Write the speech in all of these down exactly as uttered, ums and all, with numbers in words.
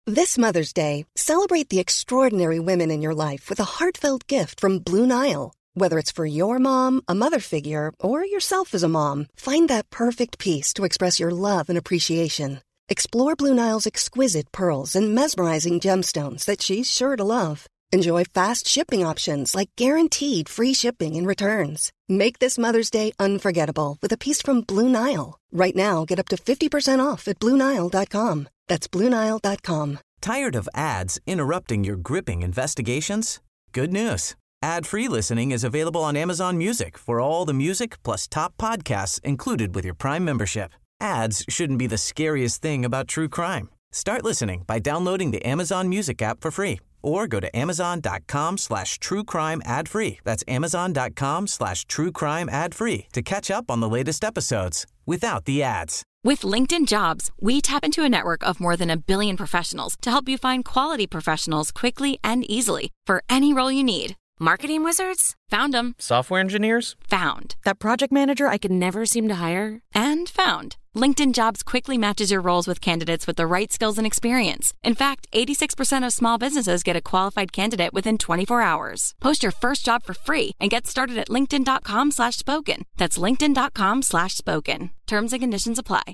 This Mother's Day, celebrate the extraordinary women in your life with a heartfelt gift from Blue Nile. Whether it's for your mom, a mother figure, or yourself as a mom, find that perfect piece to express your love and appreciation. Explore Blue Nile's exquisite pearls and mesmerizing gemstones that she's sure to love. Enjoy fast shipping options like guaranteed free shipping and returns. Make this Mother's Day unforgettable with a piece from Blue Nile. Right now, get up to fifty percent off at blue nile dot com. That's blue nile dot com. Tired of ads interrupting your gripping investigations? Good news. Ad-free listening is available on Amazon Music for all the music plus top podcasts included with your Prime membership. Ads shouldn't be the scariest thing about true crime. Start listening by downloading the Amazon Music app for free or go to amazon.com slash true crime ad free. That's amazon.com slash true crime ad free to catch up on the latest episodes without the ads. With LinkedIn Jobs, we tap into a network of more than a billion professionals to help you find quality professionals quickly and easily for any role you need. Marketing wizards? Found them. Software engineers? Found. That project manager I could never seem to hire? And found. LinkedIn Jobs quickly matches your roles with candidates with the right skills and experience. In fact, eighty-six percent of small businesses get a qualified candidate within twenty-four hours. Post your first job for free and get started at linkedin.com slash spoken. That's linkedin.com slash spoken. Terms and conditions apply.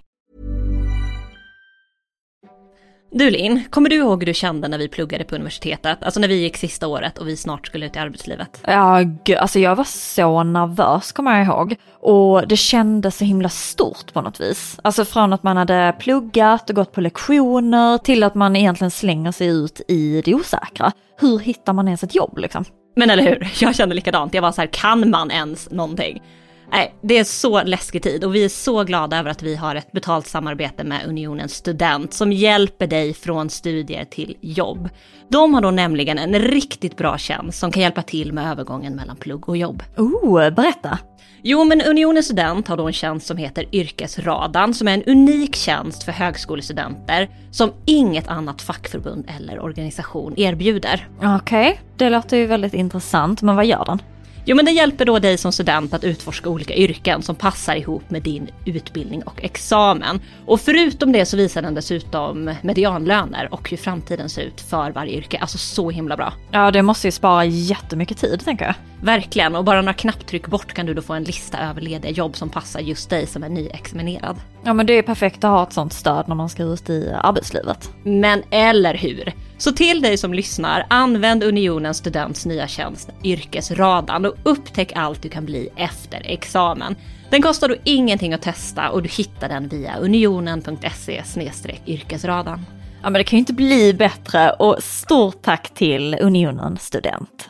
Du Linn, kommer du ihåg hur du kände när vi pluggade på universitetet? Alltså när vi gick sista året och vi snart skulle ut i arbetslivet. Ja, gud, alltså jag var så nervös, kommer jag ihåg. Och det kändes så himla stort på något vis. Alltså från att man hade pluggat och gått på lektioner till att man egentligen slänger sig ut i det osäkra. Hur hittar man ens ett jobb liksom? Men eller hur? Jag kände likadant. Jag var så här, kan man ens någonting? Nej, det är så läskig tid och vi är så glada över att vi har ett betalt samarbete med Unionen Student som hjälper dig från studier till jobb. De har då nämligen en riktigt bra tjänst som kan hjälpa till med övergången mellan plugg och jobb. Oh, berätta! Jo, men Unionen Student har då en tjänst som heter Yrkesradan som är en unik tjänst för högskolestudenter som inget annat fackförbund eller organisation erbjuder. Okej, okay. Det låter ju väldigt intressant, men vad gör den? Jo, men det hjälper då dig som student att utforska olika yrken som passar ihop med din utbildning och examen. Och förutom det så visar den dessutom medianlöner och hur framtiden ser ut för varje yrke. Alltså så himla bra. Ja, det måste ju spara jättemycket tid, tänker jag. Verkligen, och bara några knapptryck bort kan du då få en lista över lediga jobb som passar just dig som är nyexaminerad. Ja, men det är perfekt att ha ett sånt stöd när man ska ut i arbetslivet. Men eller hur? Så till dig som lyssnar, använd Unionens Students nya tjänst Yrkesradan och upptäck allt du kan bli efter examen. Den kostar då ingenting att testa och du hittar den via unionen.se snedstreck yrkesradan. Ja, men det kan ju inte bli bättre och stort tack till Unionen Student.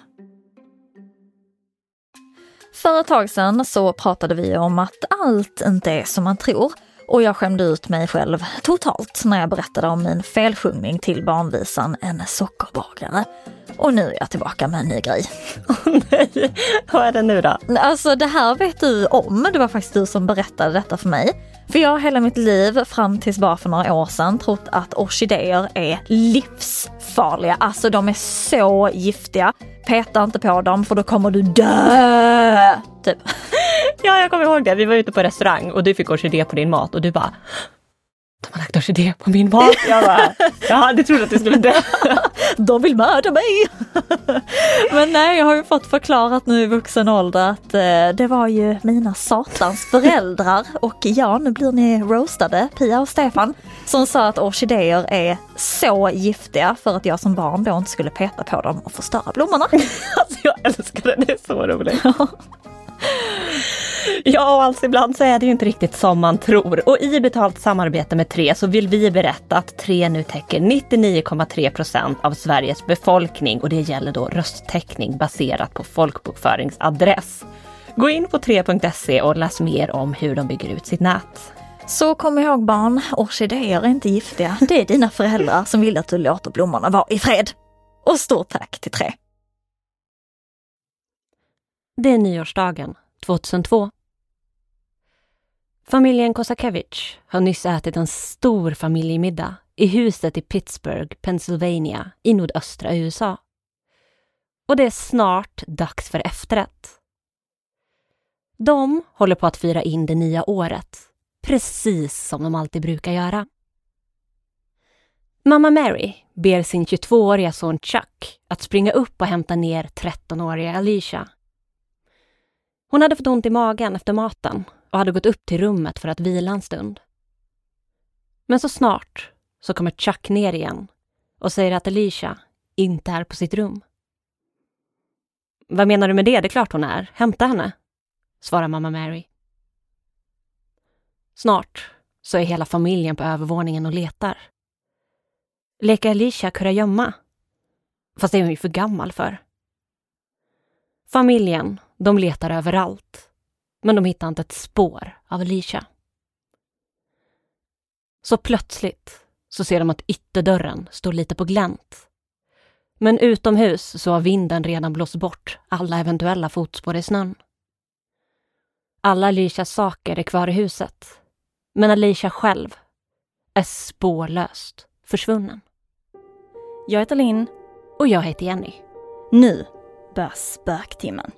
För ett tag sedan så pratade vi om att allt inte är som man tror. Och jag skämde ut mig själv totalt när jag berättade om min felsjungning till barnvisan En sockerbagare. Och nu är jag tillbaka med en ny grej. Oh, nej, vad är det nu då? Alltså det här vet du om, det var faktiskt du som berättade detta för mig. För jag har hela mitt liv fram tills bara för några år sedan trott att orkidéer är livsfarliga. Alltså de är så giftiga. Peta inte på dem för då kommer du dö. Typ. Ja, jag kommer ihåg det. Vi var ute på restaurang och du fick orkidé på din mat och du bara, de har lagt orkidé på min mat. Jag bara, ja, du trodde att du skulle dö. De vill mörda mig. Men nej, jag har ju fått förklarat nu i vuxen ålder att eh, det var ju mina satans föräldrar. Och ja, nu blir ni roastade, Pia och Stefan, som sa att orkidéer är så giftiga för att jag som barn då inte skulle peta på dem och förstöra blommorna. Alltså jag älskar det, det är så roligt. Ja, och alltså ibland så är det ju inte riktigt som man tror. Och i betalt samarbete med Tre så vill vi berätta att Tre nu täcker nittionio komma tre procent av Sveriges befolkning. Och det gäller då rösttäckning baserat på folkbokföringsadress. Gå in på tre punkt se och läs mer om hur de bygger ut sitt nät. Så kom ihåg barn, orkidéer är inte giftiga. Det är dina föräldrar som vill att du låter blommorna vara i fred. Och stort tack till Tre. Det är nyårsdagen tjugohundratvå. Familjen Kosakevich har nyss ätit en stor familjemiddag i huset i Pittsburgh, Pennsylvania i nordöstra U S A. Och det är snart dags för efterrätt. De håller på att fira in det nya året, precis som de alltid brukar göra. Mamma Mary ber sin tjugotvååriga son Chuck att springa upp och hämta ner trettonåriga Alicia. Hon hade fått ont i magen efter maten och hade gått upp till rummet för att vila en stund. Men så snart så kommer Chuck ner igen och säger att Alicia inte är på sitt rum. Vad menar du med det? Det är klart hon är. Hämta henne, svarar mamma Mary. Snart så är hela familjen på övervåningen och letar. Leker Alicia kurragömma? Fast det är hon ju för gammal för. Familjen, de letar överallt. Men de hittar inte ett spår av Alicia. Så plötsligt så ser de att ytterdörren står lite på glänt. Men utomhus så har vinden redan blåst bort alla eventuella fotspår i snön. Alla Alicias saker är kvar i huset. Men Alicia själv är spårlöst försvunnen. Jag heter Linn. Och jag heter Jenny. Nu börjar spöktimmen.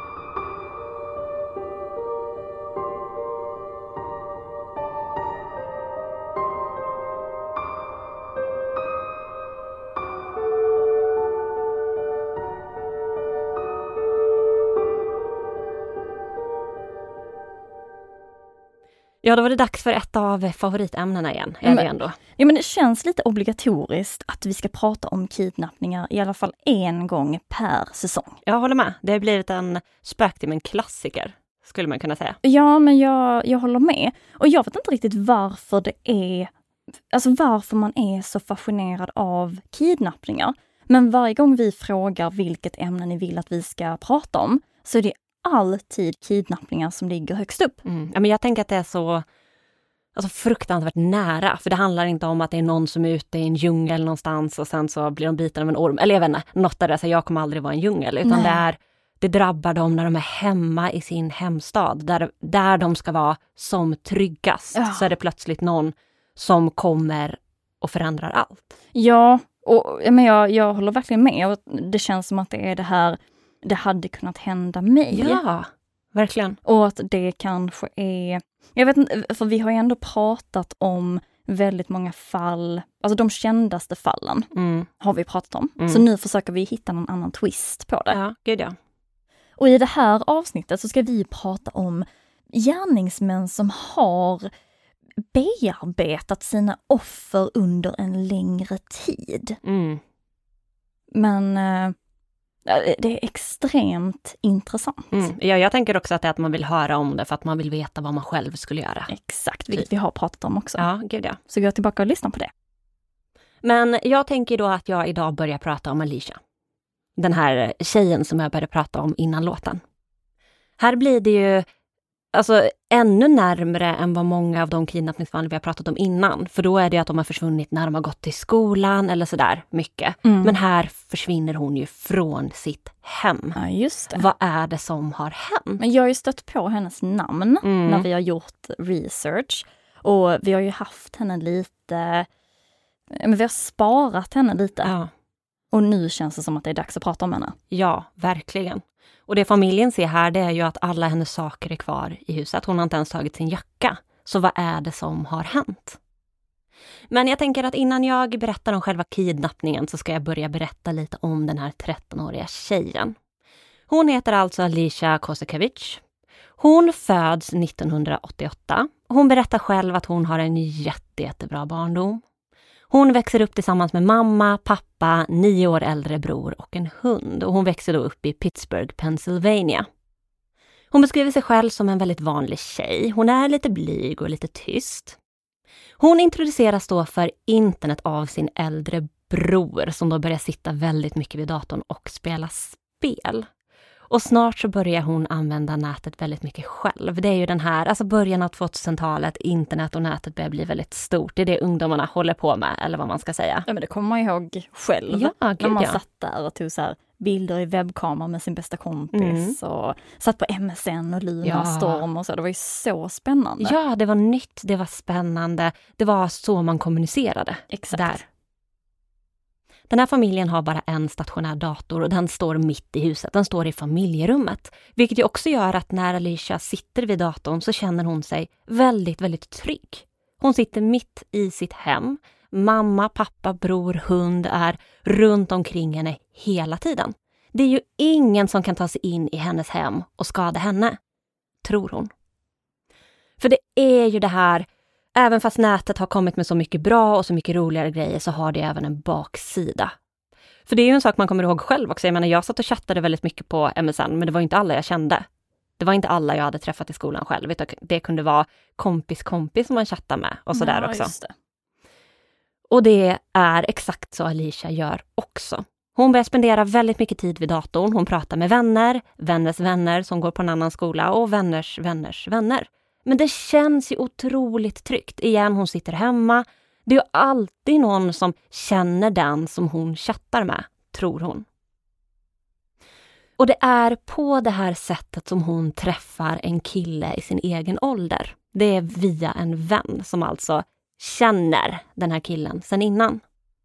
Ja, då var det dags för ett av favoritämnena igen. Är men, det ändå? Ja, men det känns lite obligatoriskt att vi ska prata om kidnappningar i alla fall en gång per säsong. Jag håller med. Det har blivit en spöktimmen klassiker, skulle man kunna säga. Ja, men jag, jag håller med. Och jag vet inte riktigt varför det är, alltså varför man är så fascinerad av kidnappningar. Men varje gång vi frågar vilket ämne ni vill att vi ska prata om så är det alltid kidnappningar som ligger högst upp. Mm. Ja, men jag tänker att det är så alltså, fruktansvärt nära. För det handlar inte om att det är någon som är ute i en djungel någonstans och sen så blir de bitna av en orm. Eller jag vet inte, något där det säger jag kommer aldrig vara en djungel. Utan det, är, det drabbar dem när de är hemma i sin hemstad. Där, där de ska vara som tryggast. Ja. Så är det plötsligt någon som kommer och förändrar allt. Ja, och men jag, jag håller verkligen med. Och det känns som att det är det här det hade kunnat hända mig. Ja, verkligen. Och att det kanske är... Jag vet inte, för vi har ju ändå pratat om väldigt många fall, alltså de kändaste fallen mm. har vi pratat om. Mm. Så nu försöker vi hitta någon annan twist på det. Ja, gud ja. Och i det här avsnittet så ska vi prata om gärningsmän som har bearbetat sina offer under en längre tid. Mm. Men... det är extremt intressant. Mm. Ja, jag tänker också att det är att man vill höra om det för att man vill veta vad man själv skulle göra. Exakt, vilket vi har pratat om också. Ja, gud ja. Så gå tillbaka och lyssna på det. Men jag tänker då att jag idag börjar prata om Alicia. Den här tjejen som jag började prata om innan låten. Här blir det ju alltså ännu närmare än vad många av de kidnappningsfall vi har pratat om innan. För då är det att de har försvunnit när de har gått till skolan eller sådär mycket. Mm. Men här försvinner hon ju från sitt hem. Ja, just det. Vad är det som har hänt? Men jag har ju stött på hennes namn mm. när vi har gjort research. Och vi har ju haft henne lite... Men vi har sparat henne lite. Ja. Och nu känns det som att det är dags att prata om henne. Ja, verkligen. Och det familjen ser här, det är ju att alla hennes saker är kvar i huset. Hon har inte ens tagit sin jacka. Så vad är det som har hänt? Men jag tänker att innan jag berättar om själva kidnappningen så ska jag börja berätta lite om den här trettonåriga tjejen. Hon heter alltså Alicia Kosakiewicz. Hon föds nittonhundraåttioåtta. Hon berättar själv att hon har en jätte, jättebra barndom. Hon växer upp tillsammans med mamma, pappa, nio år äldre bror och en hund. Och hon växer då upp i Pittsburgh, Pennsylvania. Hon beskriver sig själv som en väldigt vanlig tjej. Hon är lite blyg och lite tyst. Hon introduceras då för internet av sin äldre bror som då börjar sitta väldigt mycket vid datorn och spela spel. Och snart så börjar hon använda nätet väldigt mycket själv. Det är ju den här, alltså början av tvåtusentalet, internet och nätet börjar bli väldigt stort. Det är det ungdomarna håller på med, eller vad man ska säga. Ja, men det kommer man ihåg själv. Ja, när gud, man ja. satt där och tog så här bilder i webbkamera med sin bästa kompis. Mm. Och satt på M S N och Luna ja. och Storm och så. Det var ju så spännande. Ja, det var nytt, det var spännande. Det var så man kommunicerade. Exakt. Där. Den här familjen har bara en stationär dator och den står mitt i huset. Den står i familjerummet. Vilket ju också gör att när Alicia sitter vid datorn så känner hon sig väldigt, väldigt trygg. Hon sitter mitt i sitt hem. mamma, pappa, bror, hund är runt omkring henne hela tiden. Det är ju ingen som kan ta sig in i hennes hem och skada henne, tror hon. För det är ju det här, även fast nätet har kommit med så mycket bra och så mycket roligare grejer så har det även en baksida. För det är ju en sak man kommer ihåg själv också. Jag menar, jag satt och chattade väldigt mycket på M S N, men det var inte alla jag kände. Det var inte alla jag hade träffat i skolan själv. Det kunde vara kompis kompis som man chattade med och sådär ja, också. Just det. Och det är exakt så Alicia gör också. Hon börjar spendera väldigt mycket tid vid datorn. Hon pratar med vänner, vänners vänner som går på en annan skola och vänners vänners vänner. Men det känns ju otroligt tryggt. Igen, hon sitter hemma. Det är ju alltid någon som känner den som hon chattar med, tror hon. Och det är på det här sättet som hon träffar en kille i sin egen ålder. Det är via en vän som alltså känner den här killen sedan innan.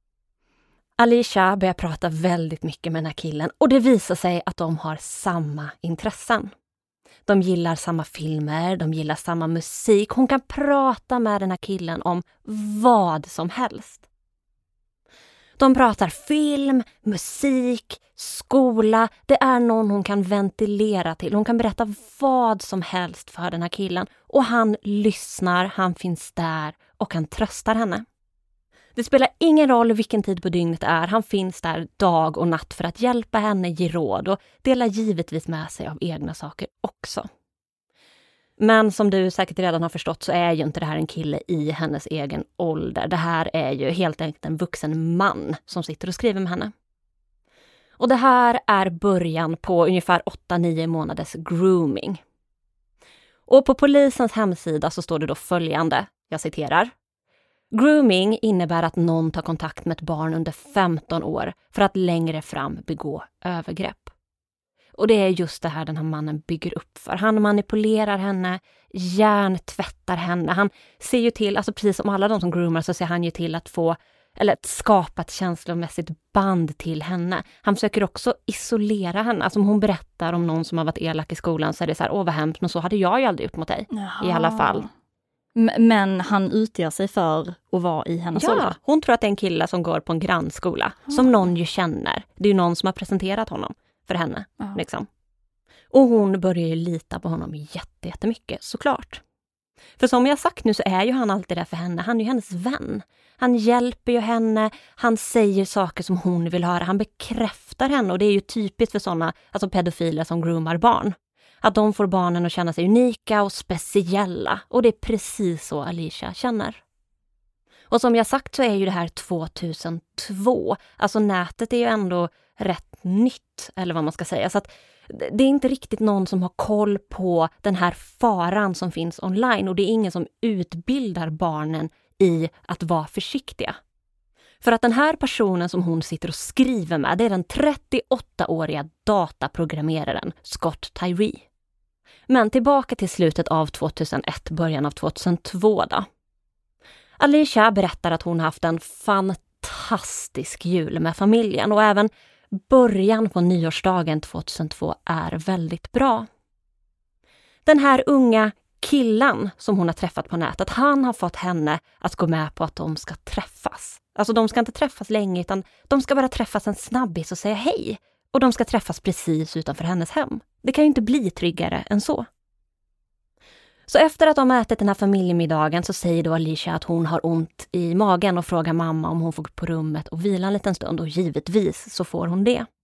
Alicia börjar prata väldigt mycket med den här killen och det visar sig att de har samma intressen. De gillar samma filmer, de gillar samma musik. Hon kan prata med den här killen om vad som helst. De pratar film, musik, skola. Det är någon hon kan ventilera till. Hon kan berätta vad som helst för den här killen. Och han lyssnar, han finns där och han tröstar henne. Det spelar ingen roll vilken tid på dygnet det är. Han finns där dag och natt för att hjälpa henne, ge råd och dela givetvis med sig av egna saker också. Men som du säkert redan har förstått så är ju inte det här en kille i hennes egen ålder. Det här är ju helt enkelt en vuxen man som sitter och skriver med henne. Och det här är början på ungefär åtta nio månaders grooming. Och på polisens hemsida så står det då följande, jag citerar. Grooming innebär att någon tar kontakt med ett barn under femton år för att längre fram begå övergrepp. Och det är just det här den här mannen bygger upp för. Han manipulerar henne, hjärntvättar henne. Han ser ju till, alltså precis som alla de som groomar så ser han ju till att få, eller att skapa ett känslomässigt band till henne. Han försöker också isolera henne. Alltså om hon berättar om någon som har varit elak i skolan så är det så här, åh vad hemskt, men så hade jag ju aldrig gjort mot dig. Jaha. I alla fall. Men han utger sig för att vara i hennes ålder. Ja, hon tror att det är en kille som går på en grannskola. Mm. Som någon ju känner. Det är ju någon som har presenterat honom för henne. Mm. Liksom. Och hon börjar ju lita på honom jätte, jättemycket, såklart. För som jag sagt nu så är ju han alltid där för henne. Han är ju hennes vän. Han hjälper ju henne. Han säger saker som hon vill höra. Han bekräftar henne. Och det är ju typiskt för sådana, alltså pedofiler som groomar barn. Att de får barnen att känna sig unika och speciella. Och det är precis så Alicia känner. Och som jag sagt så är ju det här tvåtusentvå. Alltså nätet är ju ändå rätt nytt, eller vad man ska säga. Så att det är inte riktigt någon som har koll på den här faran som finns online. Och det är ingen som utbildar barnen i att vara försiktiga. För att den här personen som hon sitter och skriver med, det är den trettioåttaåriga dataprogrammeraren Scott Tyree. Men tillbaka till slutet av tvåtusenett, början av tvåtusentvå då. Alicia berättar att hon haft en fantastisk jul med familjen och även början på nyårsdagen tvåtusentvå är väldigt bra. Den här unga killen som hon har träffat på nätet, han har fått henne att gå med på att de ska träffas. Alltså de ska inte träffas länge utan de ska bara träffas en snabbis och säga hej. Och de ska träffas precis utanför hennes hem. Det kan ju inte bli tryggare än så. Så efter att de har ätit den här familjemiddagen så säger då Alicia att hon har ont i magen och frågar mamma om hon får gå på rummet och vila en liten stund och givetvis så får hon det.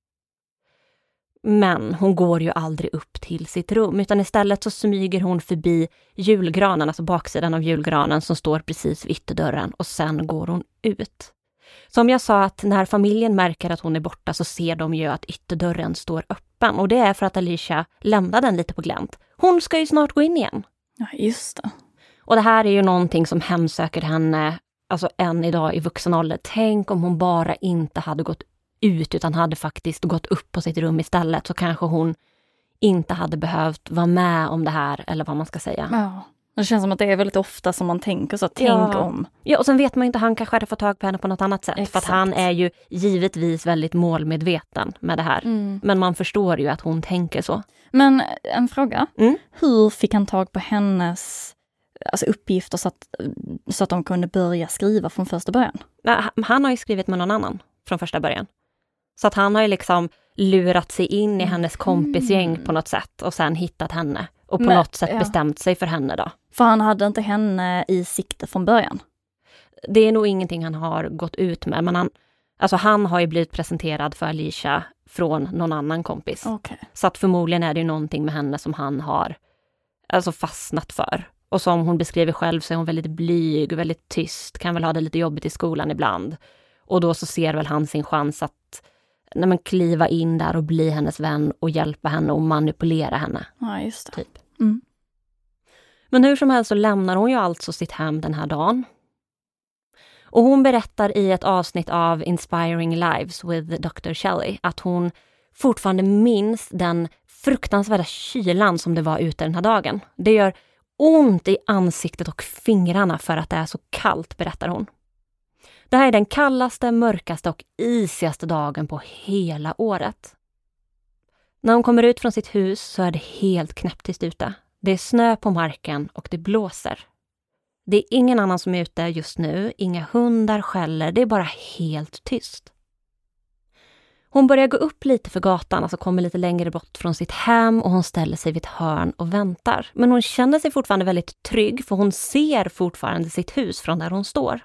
Men hon går ju aldrig upp till sitt rum utan istället så smyger hon förbi julgranen, alltså baksidan av julgranen som står precis vid ytterdörren och sen går hon ut. Som jag sa att när familjen märker att hon är borta så ser de ju att ytterdörren står öppen och det är för att Alicia lämnar den lite på glänt. Hon ska ju snart gå in igen. Ja, just det. Och det här är ju någonting som hemsöker henne alltså än idag i vuxen ålder. Tänk om hon bara inte hade gått ut utan hade faktiskt gått upp på sitt rum istället så kanske hon inte hade behövt vara med om det här eller vad man ska säga. Ja. Det känns som att det är väldigt ofta som man tänker så, tänk ja. om. Ja, och sen vet man ju inte, han kanske hade fått tag på henne på något annat sätt. Exakt. För att han är ju givetvis väldigt målmedveten med det här. Mm. Men man förstår ju att hon tänker så. Men en fråga, mm? hur fick han tag på hennes alltså uppgifter så att, så att de kunde börja skriva från första början? Han har ju skrivit med någon annan från första början. Så att han har ju liksom lurat sig in i hennes kompisgäng mm. på något sätt och sen hittat henne. Och på Men, något sätt ja. bestämt sig för henne då. För han hade inte henne i sikte från början? Det är nog ingenting han har gått ut med. Men han, alltså han har ju blivit presenterad för Alicia från någon annan kompis. Okay. Så att förmodligen är det ju någonting med henne som han har alltså fastnat för. Och som hon beskriver själv så är hon väldigt blyg och väldigt tyst. Kan väl ha det lite jobbigt i skolan ibland. Och då så ser väl han sin chans att när man kliva in där och bli hennes vän och hjälpa henne och manipulera henne. Ja, just det. Typ. Mm. Men hur som helst så lämnar hon ju alltså sitt hem den här dagen. Och hon berättar i ett avsnitt av Inspiring Lives with doktor Shelley att hon fortfarande minns den fruktansvärda kylan som det var ute den här dagen. Det gör ont i ansiktet och fingrarna för att det är så kallt, berättar hon. Det här är den kallaste, mörkaste och isigaste dagen på hela året. När hon kommer ut från sitt hus så är det helt knäpptyst ute. Det är snö på marken och det blåser. Det är ingen annan som är ute just nu, inga hundar skäller, det är bara helt tyst. Hon börjar gå upp lite för gatan, alltså kommer lite längre bort från sitt hem och hon ställer sig vid ett hörn och väntar. Men hon känner sig fortfarande väldigt trygg för hon ser fortfarande sitt hus från där hon står.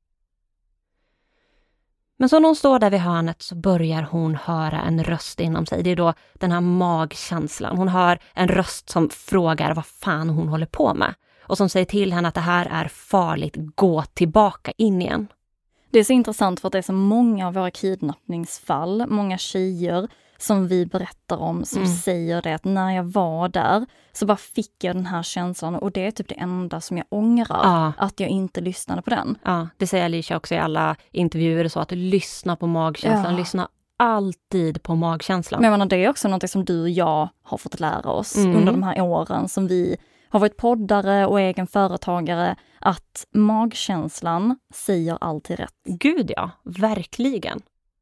Men så när hon står där vid hörnet så börjar hon höra en röst inom sig. Det är då den här magkänslan. Hon hör en röst som frågar vad fan hon håller på med. Och som säger till henne att det här är farligt, gå tillbaka in igen. Det är så intressant för att det är så många av våra kidnappningsfall, många tjejer som vi berättar om som mm. säger det att när jag var där så bara fick jag den här känslan och det är typ det enda som jag ångrar, ja. att jag inte lyssnade på den. Ja, det säger Alicia också i alla intervjuer så att lyssna på magkänslan, ja. lyssna alltid på magkänslan. Men jag menar, det är också något som du och jag har fått lära oss mm. under de här åren som vi har varit poddare och egen företagare, att magkänslan säger alltid rätt. Gud ja, verkligen.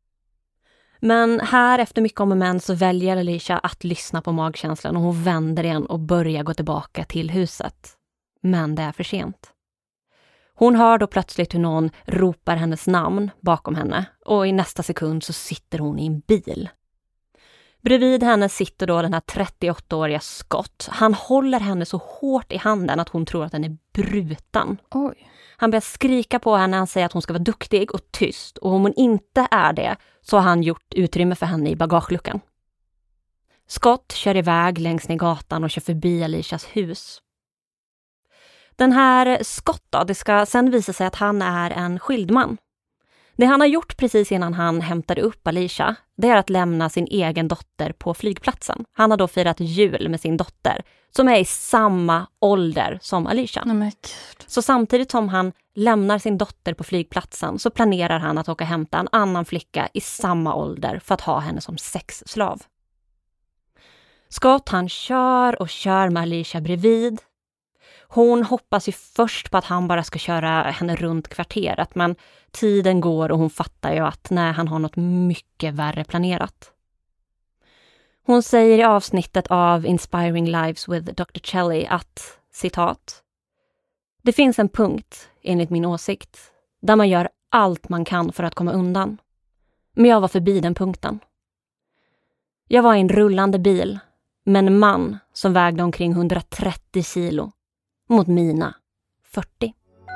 Men här efter mycket om och men så väljer Alicia att lyssna på magkänslan och hon vänder igen och börjar gå tillbaka till huset. Men det är för sent. Hon hör då plötsligt hur någon ropar hennes namn bakom henne och i nästa sekund så sitter hon i en bil. Bredvid henne sitter då den här trettioåttaåriga Scott. Han håller henne så hårt i handen att hon tror att den är bruten. Oj. Han börjar skrika på henne, han säger att hon ska vara duktig och tyst. Och om hon inte är det så har han gjort utrymme för henne i bagageluckan. Scott kör iväg längs ner gatan och kör förbi Alicias hus. Den här Scott då, det ska sen visa sig att han är en skild man. Det han har gjort precis innan han hämtade upp Alicia, det är att lämna sin egen dotter på flygplatsen. Han har då firat jul med sin dotter som är i samma ålder som Alicia. Nej, men Gud. Så samtidigt som han lämnar sin dotter på flygplatsen så planerar han att åka hämta en annan flicka i samma ålder för att ha henne som sexslav. Scott han kör och kör med Alicia bredvid. Hon hoppas ju först på att han bara ska köra henne runt kvarteret, men tiden går och hon fattar ju att nej, han har något mycket värre planerat. Hon säger i avsnittet av Inspiring Lives with doktor Shelley att, citat, det finns en punkt, enligt min åsikt, där man gör allt man kan för att komma undan. Men jag var förbi den punkten. Jag var i en rullande bil med en man som vägde omkring hundratrettio kilo. Mot mina fyrtio.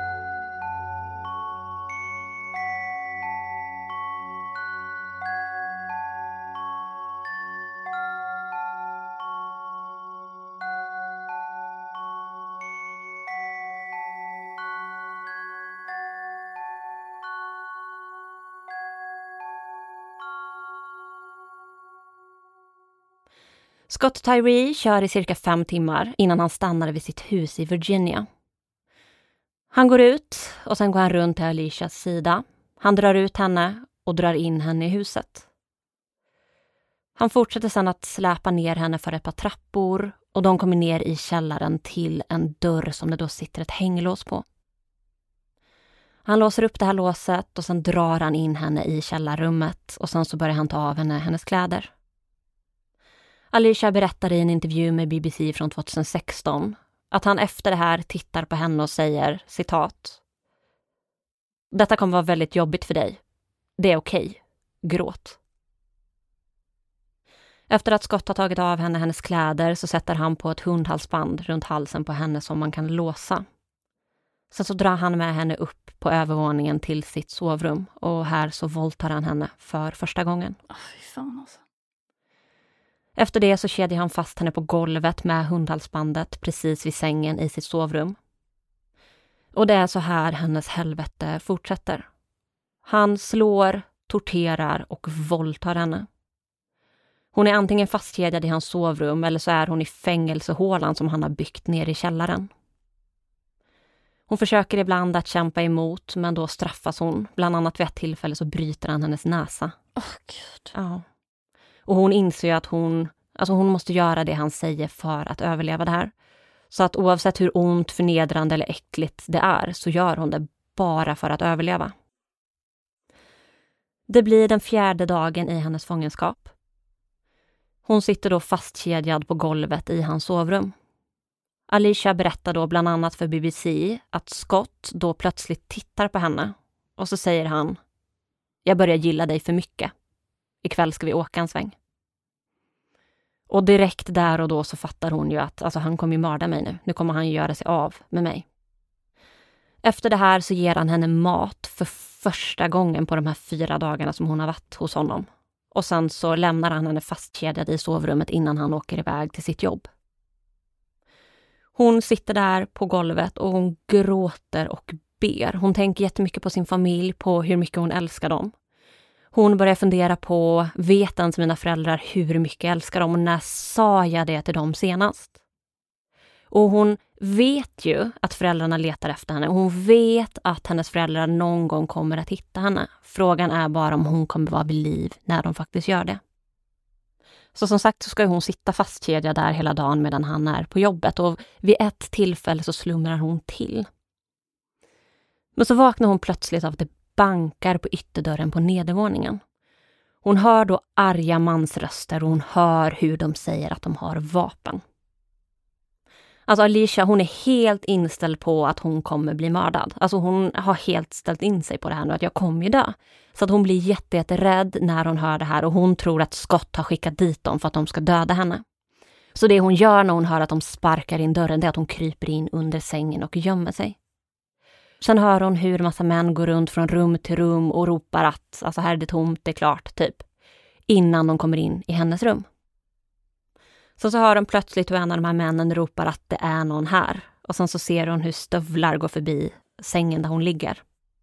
Scott Tyree kör i cirka fem timmar innan han stannar vid sitt hus i Virginia. Han går ut och sen går han runt till Alicias sida. Han drar ut henne och drar in henne i huset. Han fortsätter sedan att släpa ner henne för ett par trappor och de kommer ner i källaren till en dörr som det då sitter ett hänglås på. Han låser upp det här låset och sen drar han in henne i källarrummet och sen så börjar han ta av henne hennes kläder. Alicia berättade i en intervju med B B C från tjugohundrasexton att han efter det här tittar på henne och säger, citat: "Detta kommer vara väldigt jobbigt för dig. Det är okej. Gråt." Efter att Scott har tagit av henne hennes kläder så sätter han på ett hundhalsband runt halsen på henne som man kan låsa. Sen så drar han med henne upp på övervåningen till sitt sovrum och här så våldtar han henne för första gången. Oh, fy fan alltså. Efter det så kedjar han fast henne på golvet med hundhalsbandet precis vid sängen i sitt sovrum. Och det är så här hennes helvete fortsätter. Han slår, torterar och våldtar henne. Hon är antingen fastkedjad i hans sovrum eller så är hon i fängelsehålan som han har byggt ner i källaren. Hon försöker ibland att kämpa emot, men då straffas hon. Bland annat vid ett tillfälle så bryter han hennes näsa. Åh oh, gud. Ja. Och hon inser att hon, alltså hon måste göra det han säger för att överleva det här. Så att oavsett hur ont, förnedrande eller äckligt det är så gör hon det bara för att överleva. Det blir den fjärde dagen i hennes fångenskap. Hon sitter då fastkedjad på golvet i hans sovrum. Alicia berättar då bland annat för B B C att Scott då plötsligt tittar på henne och så säger han: "Jag börjar gilla dig för mycket. Ikväll ska vi åka en sväng." Och direkt där och då så fattar hon ju att alltså, han kommer ju mörda mig nu. Nu kommer han göra sig av med mig. Efter det här så ger han henne mat för första gången på de här fyra dagarna som hon har varit hos honom. Och sen så lämnar han henne fastkedjad i sovrummet innan han åker iväg till sitt jobb. Hon sitter där på golvet och hon gråter och ber. Hon tänker jättemycket på sin familj, på hur mycket hon älskar dem. Hon börjar fundera på, vet ens mina föräldrar hur mycket jag älskar dem och när sa jag det till dem senast? Och hon vet ju att föräldrarna letar efter henne. Hon vet att hennes föräldrar någon gång kommer att hitta henne. Frågan är bara om hon kommer vara vid liv när de faktiskt gör det. Så som sagt så ska hon sitta fastkedjad där hela dagen medan han är på jobbet. Och vid ett tillfälle så slumrar hon till. Men så vaknar hon plötsligt av att det bankar på ytterdörren på nedervåningen. Hon hör då arga mansröster och hon hör hur de säger att de har vapen. Alltså Alicia, hon är helt inställd på att hon kommer bli mördad. Alltså hon har helt ställt in sig på det här nu, att jag kommer ju dö. Så att hon blir jätte, jätte rädd när hon hör det här och hon tror att Scott har skickat dit dem för att de ska döda henne. Så det hon gör när hon hör att de sparkar in dörren, det är att hon kryper in under sängen och gömmer sig. Sen hör hon hur massa män går runt från rum till rum och ropar att alltså här är det tomt, det är klart, typ. Innan de kommer in i hennes rum. Så så hör hon plötsligt hur en av de här männen ropar att det är någon här. Och sen så ser hon hur stövlar går förbi sängen där hon ligger.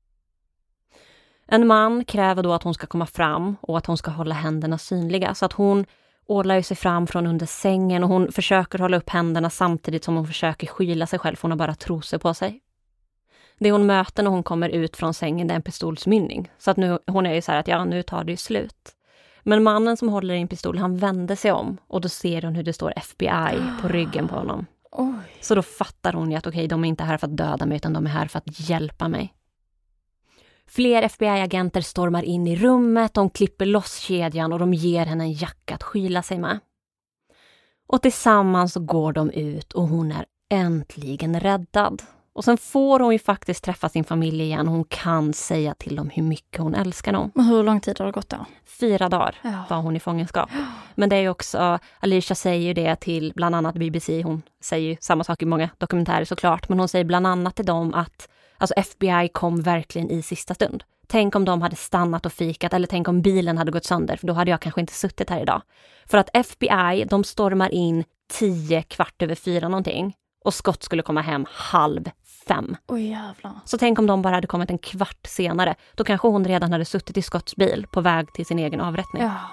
En man kräver då att hon ska komma fram och att hon ska hålla händerna synliga. Så att hon ålar sig fram från under sängen och hon försöker hålla upp händerna samtidigt som hon försöker skyla sig själv för hon har bara trosor på sig. Det hon möter när hon kommer ut från sängen är en pistolsmynning. Så att nu, hon är ju så här att ja, nu tar det ju slut. Men mannen som håller i en pistol, han vänder sig om och då ser hon hur det står F B I på ryggen på honom. Oj. Så då fattar hon ju att okej, okay, de är inte här för att döda mig utan de är här för att hjälpa mig. Fler F B I-agenter stormar in i rummet, de klipper loss kedjan och de ger henne en jacka att skyla sig med. Och tillsammans går de ut och hon är äntligen räddad. Och sen får hon ju faktiskt träffa sin familj igen. Hon kan säga till dem hur mycket hon älskar dem. Men hur lång tid har det gått då? Fyra dagar ja. var hon i fångenskap. Men det är ju också, Alicia säger ju det till bland annat B B C. Hon säger ju samma sak i många dokumentärer såklart. Men hon säger bland annat till dem att alltså F B I kom verkligen i sista stund. Tänk om de hade stannat och fikat eller tänk om bilen hade gått sönder. För då hade jag kanske inte suttit här idag. För att F B I, de stormar in tio kvart över fyra någonting. Och Scott skulle komma hem halv fem. Oj jävlar. Så tänk om de bara hade kommit en kvart senare. Då kanske hon redan hade suttit i Scotts bil på väg till sin egen avrättning. Ja.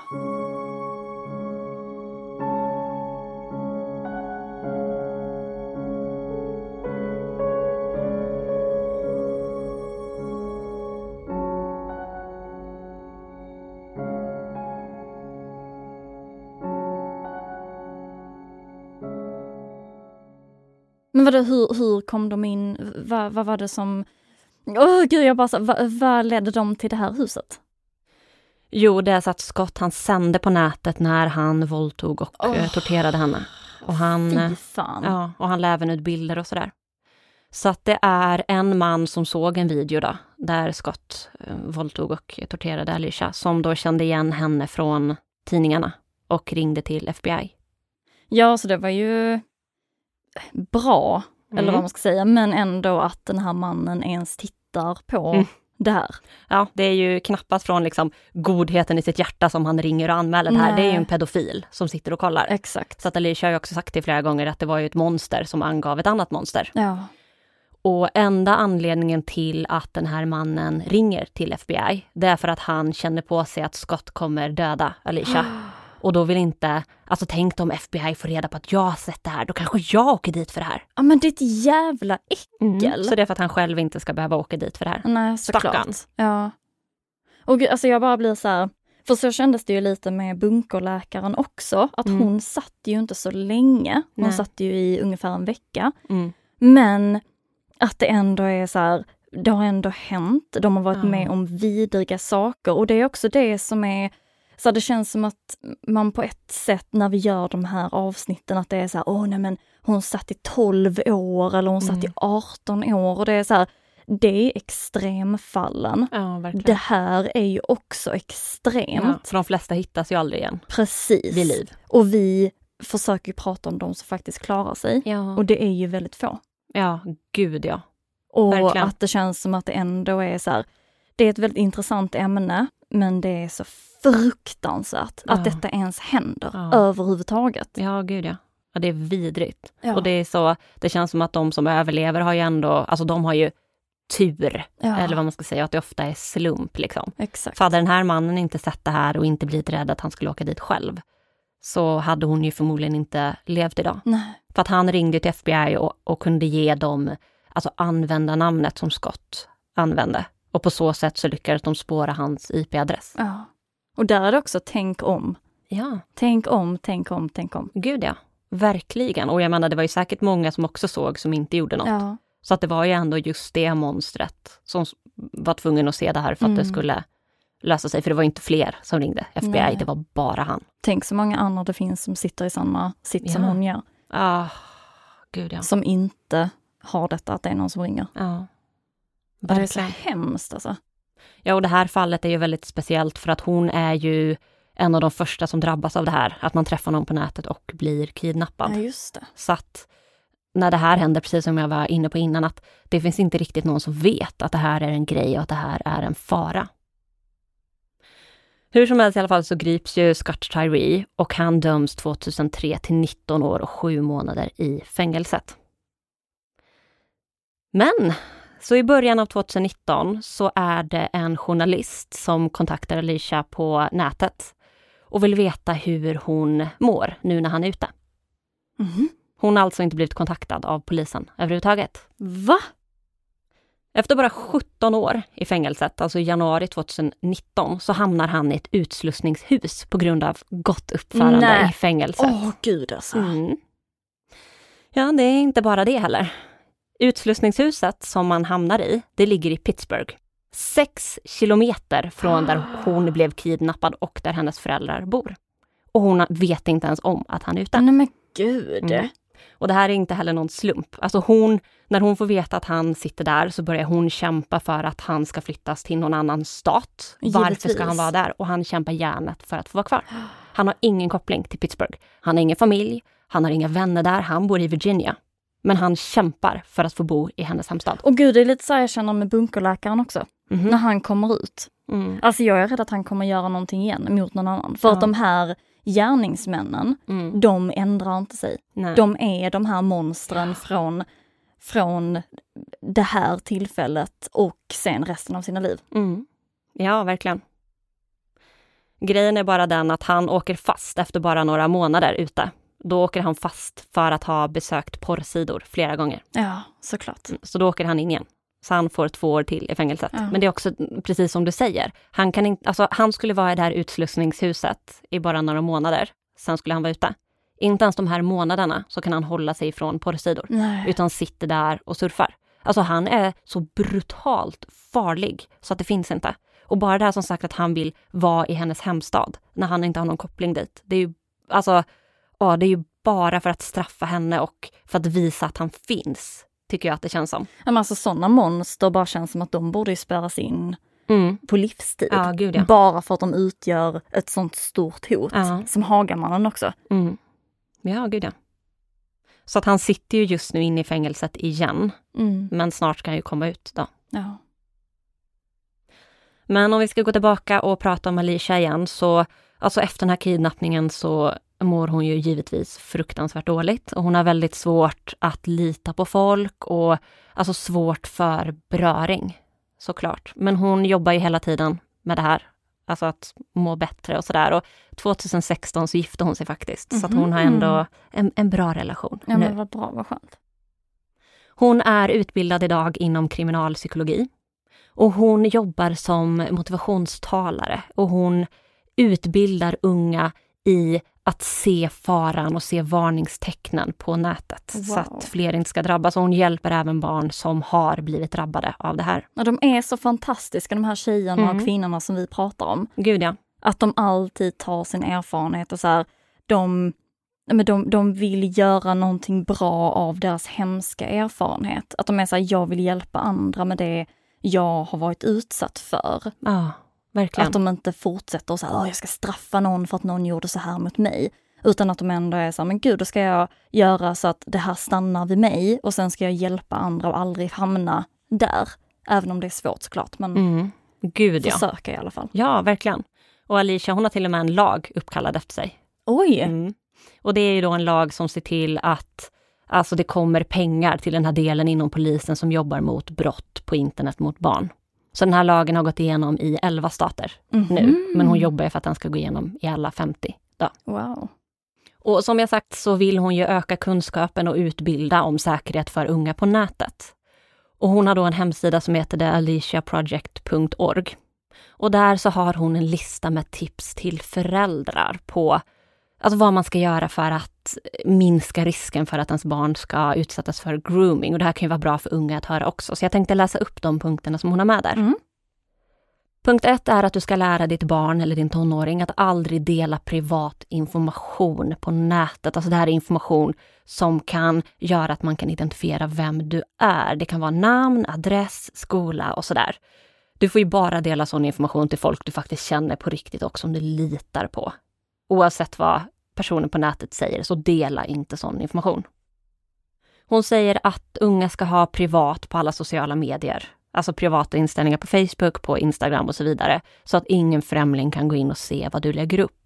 Men vadå, hur, hur kom de in? Vad, vad var det som... Åh oh, gud, jag bara så, vad, vad ledde de till det här huset? Jo, det är så att Scott han sände på nätet när han våldtog och oh. torterade henne. Och han, Fy fan. ja, och han lär även ut bilder och sådär. Så att det är en man som såg en video då, där Scott eh, våldtog och torterade Alicia, som då kände igen henne från tidningarna och ringde till F B I. Ja, så det var ju bra, Mm. eller vad man ska säga, men ändå att den här mannen ens tittar på Mm. det här. Ja, det är ju knappast från liksom godheten i sitt hjärta som han ringer och anmäler det här. Nej. Det är ju en pedofil som sitter och kollar. Exakt. Så att Alicia har ju också sagt det flera gånger att det var ju ett monster som angav ett annat monster. Ja. Och enda anledningen till att den här mannen ringer till F B I, det är för att han känner på sig att Scott kommer döda Alicia. Och då vill inte, alltså tänk om F B I får reda på att jag har sett det här, då kanske jag åker dit för det här. Ja, men det är ett jävla äckel. Mm. Så det är för att han själv inte ska behöva åka dit för det här. Nej, såklart. Stackarn. Ja. Och gud, alltså jag bara blir så här, för så kändes det ju lite med bunkerläkaren också, att Mm. hon satt ju inte så länge. Hon Nej. satt ju i ungefär en vecka. Mm. Men att det ändå är så här, det har ändå hänt. De har varit Ja. med om vidriga saker. Och det är också det som är, så här, det känns som att man på ett sätt när vi gör de här avsnitten, att det är så här, åh nej men hon satt i tolv år eller hon satt Mm. i arton år. Och det är så här, det är extremfallen. Ja, verkligen. Det här är ju också extremt. Ja, för de flesta hittas ju aldrig igen Precis. vid liv. Och vi försöker ju prata om de som faktiskt klarar sig. Ja, Och det är ju väldigt få. ja gud ja. Och Verkligen. att det känns som att det ändå är så här, det är ett väldigt intressant ämne, men det är så fruktansvärt Ja. att detta ens händer Ja. överhuvudtaget. Ja, gud ja. Ja, det är vidrigt. Ja. Och det är så, det känns som att de som överlever har ju ändå, alltså de har ju tur. Ja. Eller vad man ska säga, att det ofta är slump liksom. Exakt. För hade den här mannen inte sett det här och inte blivit rädd att han skulle åka dit själv, så hade hon ju förmodligen inte levt idag. Nej. För att han ringde till F B I och, och kunde ge dem, alltså använda namnet som Scott använde. Och på så sätt så lyckades de spåra hans I P-adress. Ja. Och där är det också tänk om. Ja, Tänk om, tänk om, tänk om. gud ja. Verkligen. Och jag menar, det var ju säkert många som också såg som inte gjorde något. Ja. Så att det var ju ändå just det monstret som var tvungen att se det här för att Mm. det skulle lösa sig. För det var inte fler som ringde F B I, Nej. det var bara han. Tänk så många andra det finns som sitter i samma sitt som Ja. hon gör. Ah, gud ja. Som inte har detta, att det är någon som ringer. Ja. Ja, det är så Verkligen. hemskt alltså. Ja, och det här fallet är ju väldigt speciellt för att hon är ju en av de första som drabbas av det här. Att man träffar någon på nätet och blir kidnappad. Ja, just det. Så att när det här händer, precis som jag var inne på innan, att det finns inte riktigt någon som vet att det här är en grej och att det här är en fara. Hur som helst i alla fall så grips ju Scott Tyree och han döms tjugohundratre till nitton år och sju månader i fängelset. Men så i början av tjugonitton så är det en journalist som kontaktar Alicia på nätet och vill veta hur hon mår nu när han är ute. Mhm. Hon har alltså inte blivit kontaktad av polisen överhuvudtaget. Va? Efter bara sjutton år i fängelset, alltså i januari tjugonitton, så hamnar han i ett utslussningshus på grund av gott uppförande Nej. i fängelset. Åh gud alltså. Mm. Ja, det är inte bara det heller. Utslussningshuset som man hamnar i, det ligger i Pittsburgh. Sex kilometer från där hon blev kidnappad och där hennes föräldrar bor. Och hon vet inte ens om att han är ute. Nej men gud. Mm. Och det här är inte heller någon slump. Alltså hon, när hon får veta att han sitter där så börjar hon kämpa för att han ska flyttas till någon annan stat. Varför Givetvis. ska han vara där? Och han kämpar hjärnet för att få vara kvar. Han har ingen koppling till Pittsburgh. Han har ingen familj, han har inga vänner där, han bor i Virginia. Men han kämpar för att få bo i hennes hemstad. Och gud, det är lite så här jag känner med bunkerläkaren också. Mhm. När han kommer ut. Mm. Alltså jag är rädd att han kommer göra någonting igen mot någon annan. För Ja. att de här gärningsmännen, Mm. de ändrar inte sig. Nej. De är de här monstren från, från det här tillfället och sen resten av sina liv. Mm. Ja, verkligen. Grejen är bara den att han åker fast efter bara några månader ute. Då åker han fast för att ha besökt porrsidor flera gånger. Ja, såklart. Så då åker han in igen. Så han får två år till i fängelset. Ja. Men det är också precis som du säger. Han, kan inte, alltså, han skulle vara i det här utslussningshuset i bara några månader. Sen skulle han vara ute. Inte ens de här månaderna så kan han hålla sig ifrån porrsidor. Nej. Utan sitter där och surfar. Alltså han är så brutalt farlig så att det finns inte. Och bara det här som sagt att han vill vara i hennes hemstad när han inte har någon koppling dit. Det är ju, alltså, ja, det är ju bara för att straffa henne och för att visa att han finns, tycker jag att det känns som. Men alltså sådana monster bara känns som att de borde ju spärras in mm. på livstid. Ja, gud, ja. Bara för att de utgör ett sånt stort hot. Ja. Som Hagamannen också. Mm. Ja, gud ja. Så att han sitter ju just nu inne i fängelset igen. Mm. Men snart ska han ju komma ut då. Ja. Men om vi ska gå tillbaka och prata om Alicia igen, så alltså efter den här kidnappningen så mår hon ju givetvis fruktansvärt dåligt. Och hon har väldigt svårt att lita på folk och alltså svårt för beröring, såklart. Men hon jobbar ju hela tiden med det här. Alltså att må bättre och sådär. Och tjugohundrasexton så gifte hon sig faktiskt. Mm-hmm. Så att hon har ändå en, en bra relation. Ja, men vad bra, vad skönt. Hon är utbildad idag inom kriminalpsykologi. Och hon jobbar som motivationstalare. Och hon utbildar unga i att se faran och se varningstecknen på nätet. Wow. Så att fler inte ska drabbas. Och hon hjälper även barn som har blivit drabbade av det här. Ja, de är så fantastiska, de här tjejerna mm. och kvinnorna som vi pratar om. Gud ja. Att de alltid tar sin erfarenhet och så här, de, men de, de vill göra någonting bra av deras hemska erfarenhet. Att de är så här, jag vill hjälpa andra med det jag har varit utsatt för. Ja, verkligen. Att de inte fortsätter och så här, jag ska straffa någon för att någon gjorde så här mot mig. Utan att de ändå är så här, men gud, då ska jag göra så att det här stannar vid mig. Och sen ska jag hjälpa andra och aldrig hamna där. Även om det är svårt såklart, men mm. gud, försöka ja. i alla fall. Ja, verkligen. Och Alicia, hon har till och med en lag uppkallad efter sig. Oj! Mm. Och det är ju då en lag som ser till att alltså det kommer pengar till den här delen inom polisen som jobbar mot brott på internet mot barn. Så den här lagen har gått igenom i elva stater mm-hmm. nu. Men hon jobbar för att den ska gå igenom i alla femtio. Då. Wow. Och som jag sagt så vill hon ju öka kunskapen och utbilda om säkerhet för unga på nätet. Och hon har då en hemsida som heter the alicia project punkt org. Och där så har hon en lista med tips till föräldrar på alltså vad man ska göra för att minska risken för att ens barn ska utsättas för grooming. Och det här kan ju vara bra för unga att höra också. Så jag tänkte läsa upp de punkterna som hon har med där. Mm. Punkt ett är att du ska lära ditt barn eller din tonåring att aldrig dela privat information på nätet. Alltså det här är information som kan göra att man kan identifiera vem du är. Det kan vara namn, adress, skola och sådär. Du får ju bara dela sån information till folk du faktiskt känner på riktigt och som du litar på. Oavsett vad personen på nätet säger så dela inte sån information. Hon säger att unga ska ha privat på alla sociala medier. Alltså privata inställningar på Facebook, på Instagram och så vidare. Så att ingen främling kan gå in och se vad du lägger upp.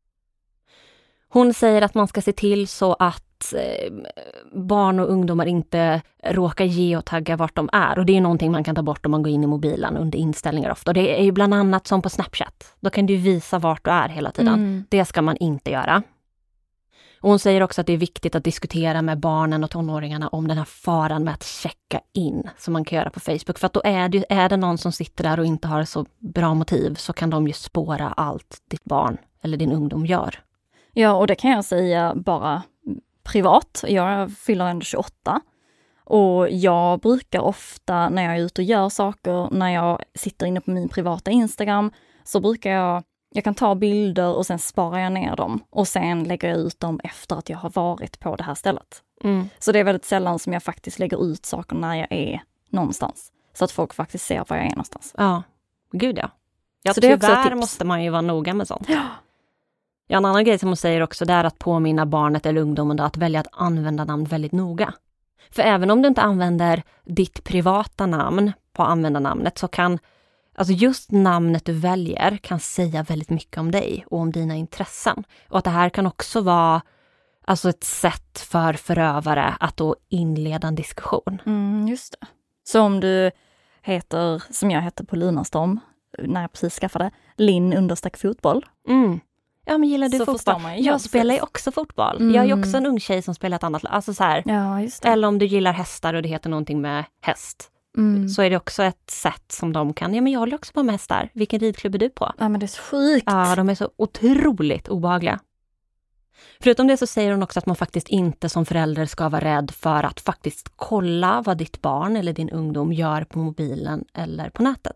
Hon säger att man ska se till så att eh, barn och ungdomar inte råkar geotagga vart de är. Och det är någonting man kan ta bort om man går in i mobilen under inställningar ofta. Och det är ju bland annat som på Snapchat. Då kan du visa vart du är hela tiden. Mm. Det ska man inte göra. Och hon säger också att det är viktigt att diskutera med barnen och tonåringarna om den här faran med att checka in som man kan göra på Facebook. För att då är det, är det någon som sitter där och inte har så bra motiv så kan de ju spåra allt ditt barn eller din ungdom gör. Ja, och det kan jag säga bara privat. Jag fyller ändå tjugoåtta. Och jag brukar ofta när jag är ute och gör saker, när jag sitter inne på min privata Instagram, så brukar jag Jag kan ta bilder och sen sparar jag ner dem. Och sen lägger jag ut dem efter att jag har varit på det här stället. Mm. Så det är väldigt sällan som jag faktiskt lägger ut saker när jag är någonstans. Så att folk faktiskt ser var jag är någonstans. Ja, gud ja. Ja, så det är också tyvärr måste man ju vara noga med sånt. Ja. Ja, en annan grej som hon säger också det är att påminna barnet eller ungdomen då att välja att använda namn väldigt noga. För även om du inte använder ditt privata namn på användarnamnet så kan alltså just namnet du väljer kan säga väldigt mycket om dig och om dina intressen. Och att det här kan också vara alltså ett sätt för förövare att då inleda en diskussion. Mm, just det. Så om du heter, som jag heter på Lunarstorm, när jag precis skaffade, Linn understreck fotboll. Mm. Ja, men gillar du så fotboll? Man, jag spelar ju också fotboll. Mm. Jag är ju också en ung tjej som spelar ett annat lag. Alltså så här, ja, just det. Eller om du gillar hästar och det heter någonting med häst. Mm. Så är det också ett sätt som de kan, ja men jag håller också på med hästar. Vilken ridklubb är du på? Ja men det är så sjukt. Ja, de är så otroligt obehagliga. Förutom det så säger hon också att man faktiskt inte som förälder ska vara rädd för att faktiskt kolla vad ditt barn eller din ungdom gör på mobilen eller på nätet.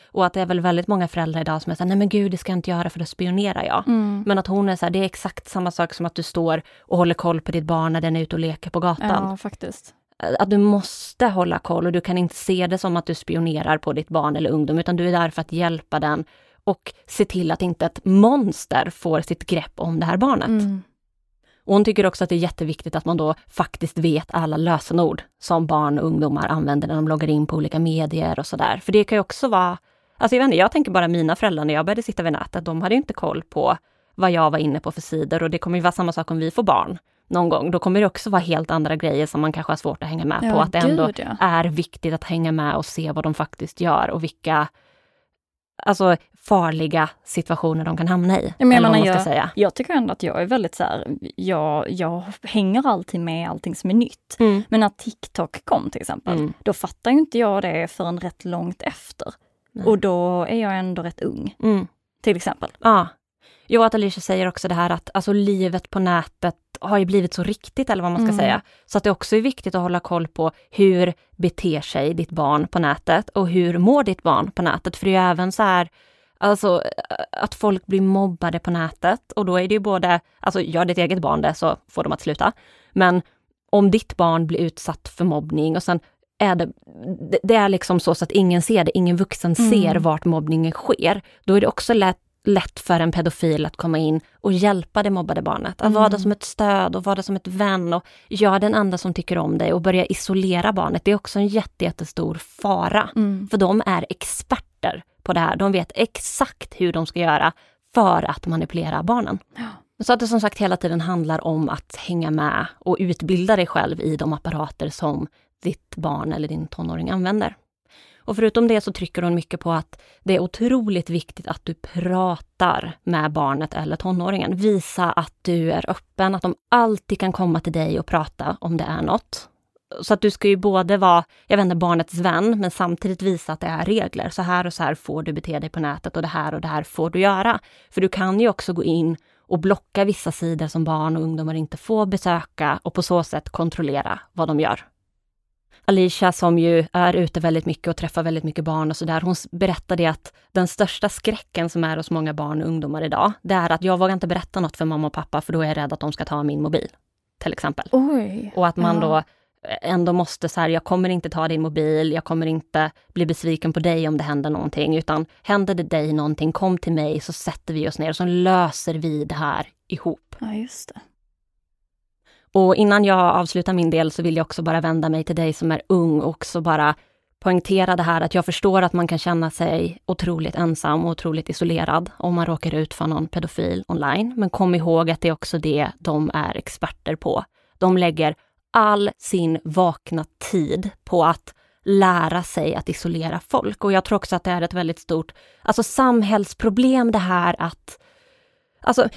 Och att det är väl väldigt många föräldrar idag som är såhär, nej men gud det ska jag inte göra för då spionerar jag. Mm. Men att hon är såhär, det är exakt samma sak som att du står och håller koll på ditt barn när den är ute och leker på gatan. Ja, faktiskt. Att du måste hålla koll och du kan inte se det som att du spionerar på ditt barn eller ungdom, utan du är där för att hjälpa den och se till att inte ett monster får sitt grepp om det här barnet. Mm. Och hon tycker också att det är jätteviktigt att man då faktiskt vet alla lösenord som barn och ungdomar använder när de loggar in på olika medier och sådär. För det kan ju också vara, alltså jag vet inte, jag tänker bara mina föräldrar när jag började sitta vid nätet, de hade ju inte koll på vad jag var inne på för sidor, och det kommer ju vara samma sak om vi får barn någon gång. Då kommer det också vara helt andra grejer som man kanske har svårt att hänga med ja, på. Att det ändå gud, ja. är viktigt att hänga med och se vad de faktiskt gör och vilka alltså farliga situationer de kan hamna i. Jag, menar, eller vad man ska jag, säga. jag tycker ändå att jag är väldigt så här, jag, jag hänger alltid med allting som är nytt. Mm. Men när TikTok kom till exempel, Mm. då fattar ju inte jag det förrän rätt långt efter. Nej. Och då är jag ändå rätt ung, Mm. till exempel. Ja. Jo, att Alicia säger också det här att alltså, livet på nätet har ju blivit så riktigt, eller vad man ska Mm. säga. Så att det också är viktigt att hålla koll på hur beter sig ditt barn på nätet och hur mår ditt barn på nätet. För det är ju även så här, alltså att folk blir mobbade på nätet, och då är det ju både, alltså gör ditt eget barn det så får de att sluta. Men om ditt barn blir utsatt för mobbning och sen är det, det är liksom så, så att ingen ser det, ingen vuxen Mm. ser vart mobbningen sker. Då är det också lätt lätt för en pedofil att komma in och hjälpa det mobbade barnet. Att Mm. vara det som ett stöd och vara det som ett vän och göra den andra som tycker om dig och börja isolera barnet. Det är också en jätte, jättestor fara. Mm. För de är experter på det här. De vet exakt hur de ska göra för att manipulera barnen. Ja. Så att det som sagt hela tiden handlar om att hänga med och utbilda dig själv i de apparater som ditt barn eller din tonåring använder. Och förutom det så trycker hon mycket på att det är otroligt viktigt att du pratar med barnet eller tonåringen. Visa att du är öppen, att de alltid kan komma till dig och prata om det är något. Så att du ska ju både vara, jag vet inte, barnets vän, men samtidigt visa att det är regler. Så här och så här får du bete dig på nätet och det här och det här får du göra. För du kan ju också gå in och blocka vissa sidor som barn och ungdomar inte får besöka och på så sätt kontrollera vad de gör. Alicia, som ju är ute väldigt mycket och träffar väldigt mycket barn och sådär, hon berättade att den största skräcken som är hos många barn och ungdomar idag, det är att jag vågar inte berätta något för mamma och pappa för då är jag rädd att de ska ta min mobil, till exempel. Oj. Och att man Ja. då ändå måste så här, jag kommer inte ta din mobil, jag kommer inte bli besviken på dig om det händer någonting, utan händer det dig någonting, kom till mig så sätter vi oss ner och så löser vi det här ihop. Ja, just det. Och innan jag avslutar min del så vill jag också bara vända mig till dig som är ung och också bara poängtera det här att jag förstår att man kan känna sig otroligt ensam och otroligt isolerad om man råkar ut för någon pedofil online. Men kom ihåg att det är också det de är experter på. De lägger all sin vakna tid på att lära sig att isolera folk. Och jag tror också att det är ett väldigt stort alltså samhällsproblem det här att alltså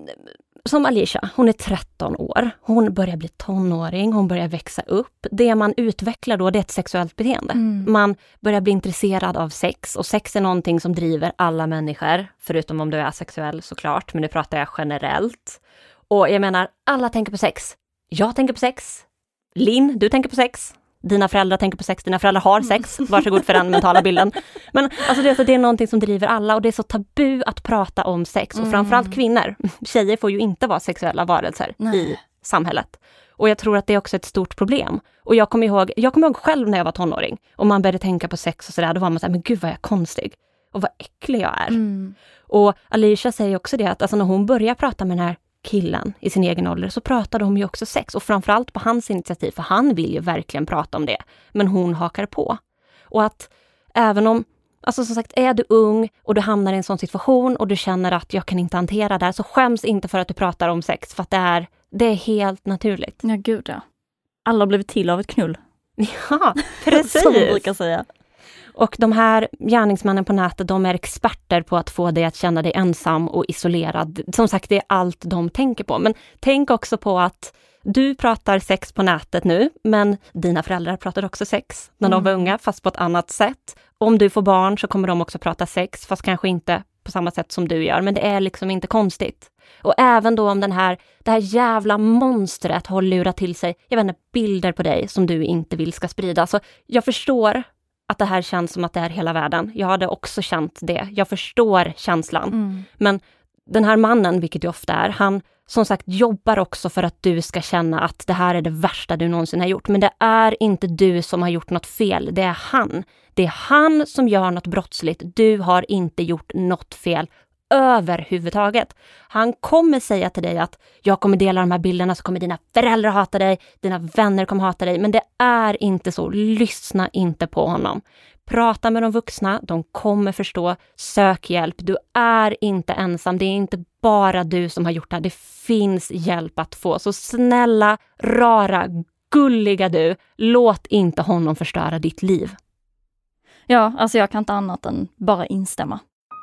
som Alicia, hon är tretton år, hon börjar bli tonåring, hon börjar växa upp. Det man utvecklar då, det är ett sexuellt beteende. Mm. Man börjar bli intresserad av sex, och sex är någonting som driver alla människor, förutom om du är sexuell såklart, men nu pratar jag generellt. Och jag menar, alla tänker på sex. Jag tänker på sex. Linn, du tänker på sex. Dina föräldrar tänker på sex, dina föräldrar har sex. Varsågod för den mentala bilden. Men alltså det, är så, det är någonting som driver alla, och det är så tabu att prata om sex. Och framförallt kvinnor. Tjejer får ju inte vara sexuella varelser Nej. i samhället. Och jag tror att det är också ett stort problem. Och jag kommer ihåg, jag kommer ihåg själv när jag var tonåring. Och man började tänka på sex och sådär. Då var man såhär, men gud vad jag är konstig. Och vad äcklig jag är. Mm. Och Alicia säger också det att alltså när hon börjar prata med den här killen i sin egen ålder så pratade de ju också sex, och framförallt på hans initiativ, för han vill ju verkligen prata om det, men hon hakar på. Och att även om, alltså som sagt, är du ung och du hamnar i en sån situation och du känner att jag kan inte hantera det här, så skäms inte för att du pratar om sex, för att det är, det är helt naturligt. Ja, gud ja. Alla har blivit till av ett knull. Ja, precis. Som man brukar säga. Och de här gärningsmännen på nätet, de är experter på att få dig att känna dig ensam och isolerad. Som sagt, det är allt de tänker på. Men tänk också på att du pratar sex på nätet nu, men dina föräldrar pratade också sex när de var unga, fast på ett annat sätt. Om du får barn så kommer de också prata sex, fast kanske inte på samma sätt som du gör. Men det är liksom inte konstigt. Och även då om den här, det här jävla monstret har lurat till sig, jag vet inte, bilder på dig som du inte vill ska sprida. Så jag förstår att det här känns som att det är hela världen. Jag hade också känt det. Jag förstår känslan. Mm. Men den här mannen, vilket det ofta är, han som sagt jobbar också för att du ska känna att det här är det värsta du någonsin har gjort. Men det är inte du som har gjort något fel. Det är han. Det är han som gör något brottsligt. Du har inte gjort något fel överhuvudtaget. Han kommer säga till dig att jag kommer dela de här bilderna, så kommer dina föräldrar hata dig, dina vänner kommer hata dig, men det är inte så. Lyssna inte på honom. Prata med de vuxna, de kommer förstå. Sök hjälp. Du är inte ensam. Det är inte bara du som har gjort det här. Det finns hjälp att få. Så snälla, rara, gulliga du, låt inte honom förstöra ditt liv. Ja, alltså jag kan inte annat än bara instämma.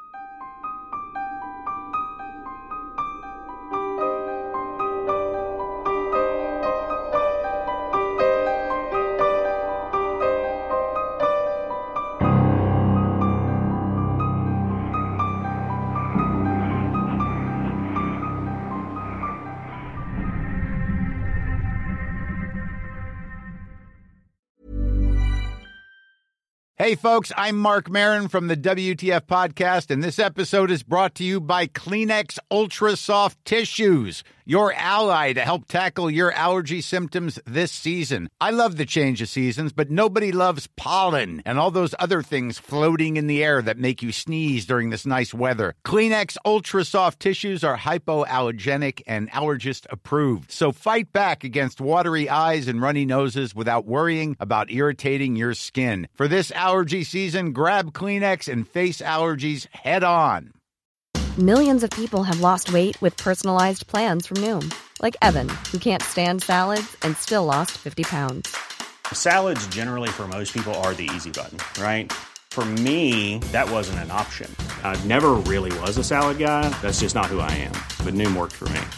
Hey, folks, I'm Mark Maron from the W T F Podcast, and this episode is brought to you by Kleenex Ultra Soft Tissues, your ally to help tackle your allergy symptoms this season. I love the change of seasons, but nobody loves pollen and all those other things floating in the air that make you sneeze during this nice weather. Kleenex Ultra Soft Tissues are hypoallergenic and allergist approved, so fight back against watery eyes and runny noses without worrying about irritating your skin. For this allergy season, grab Kleenex and face allergies head on. Millions of people have lost weight with personalized plans from Noom. Like Evan, who can't stand salads and still lost fifty pounds. Salads generally for most people are the easy button, right? For me, that wasn't an option. I never really was a salad guy. That's just not who I am. But Noom worked for me.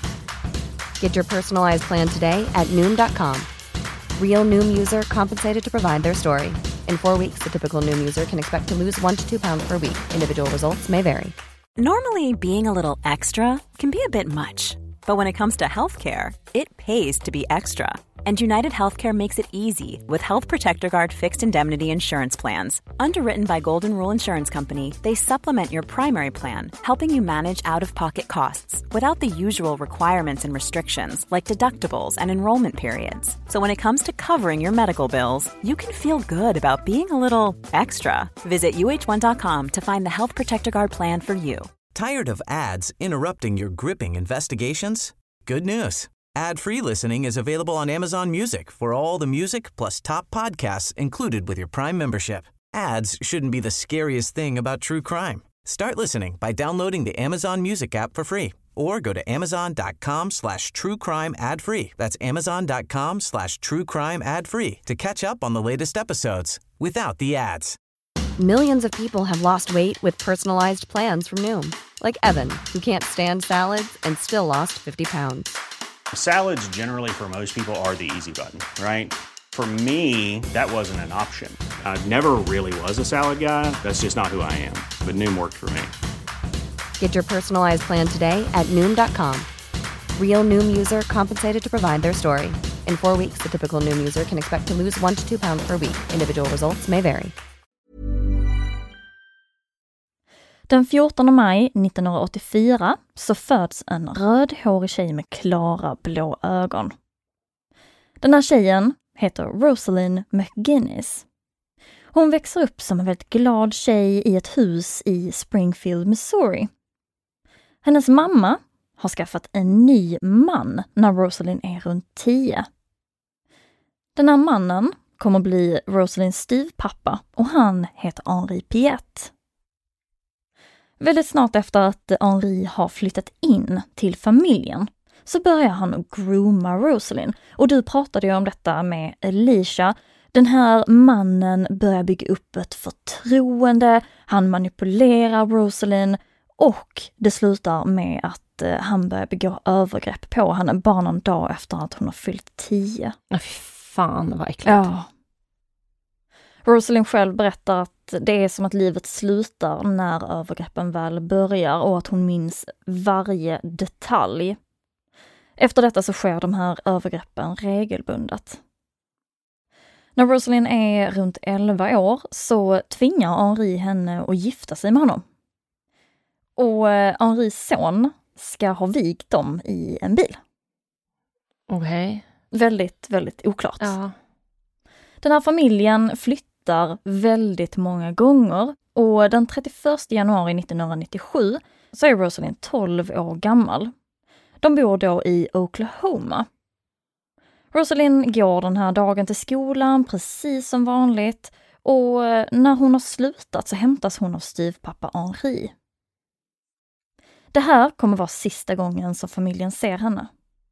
Get your personalized plan today at Noom dot com. Real Noom user compensated to provide their story. In four weeks, the typical Noom user can expect to lose one to two pounds per week. Individual results may vary. Normally, being a little extra can be a bit much. But when it comes to healthcare, it pays to be extra. And United Healthcare makes it easy with Health Protector Guard fixed indemnity insurance plans. Underwritten by Golden Rule Insurance Company, they supplement your primary plan, helping you manage out-of-pocket costs without the usual requirements and restrictions like deductibles and enrollment periods. So when it comes to covering your medical bills, you can feel good about being a little extra. Visit U H one dot com to find the Health Protector Guard plan for you. Tired of ads interrupting your gripping investigations? Good news. Ad-free listening is available on Amazon Music for all the music plus top podcasts included with your Prime membership. Ads shouldn't be the scariest thing about true crime. Start listening by downloading the Amazon Music app for free or go to amazon.com slash true crime ad free. That's amazon.com slash true crime ad free to catch up on the latest episodes without the ads. Millions of people have lost weight with personalized plans from Noom. Like Evan, who can't stand salads and still lost fifty pounds. Salads generally for most people are the easy button, right? For me, that wasn't an option. I never really was a salad guy. That's just not who I am. But Noom worked for me. Get your personalized plan today at Noom dot com. Real Noom user compensated to provide their story. In four weeks, the typical Noom user can expect to lose one to two pounds per week. Individual results may vary. Den fjortonde maj nittonhundraåttiofyra så föds en rödhårig tjej med klara blå ögon. Den här tjejen heter Rosalind McGinnis. Hon växer upp som en väldigt glad tjej i ett hus i Springfield, Missouri. Hennes mamma har skaffat en ny man när Rosalind är runt tio. Den här mannen kommer bli Rosalinds styvpappa och han heter Henri Piette. Väldigt snart efter att Henri har flyttat in till familjen så börjar han grooma Rosalind. Och du pratade ju om detta med Alicia. Den här mannen börjar bygga upp ett förtroende, han manipulerar Rosalind och det slutar med att han börjar begå övergrepp på henne bara någon dag efter att hon har fyllt tio. Ja, fy fan vad äckligt. Ja. Rosalind själv berättar att det är som att livet slutar när övergreppen väl börjar och att hon minns varje detalj. Efter detta så sker de här övergreppen regelbundet. När Rosalind är runt elva år så tvingar Henri henne att gifta sig med honom. Och Henris son ska ha vigt dem i en bil. Okej. Okay. Väldigt, väldigt oklart. Ja. Den här familjen flyttar väldigt många gånger och den trettioförsta januari nittonhundranittiosju så är Rosalind tolv år gammal. De bor då i Oklahoma. Rosalind går den här dagen till skolan precis som vanligt och när hon har slutat så hämtas hon av styvpappa Henri. Det här kommer vara sista gången som familjen ser henne.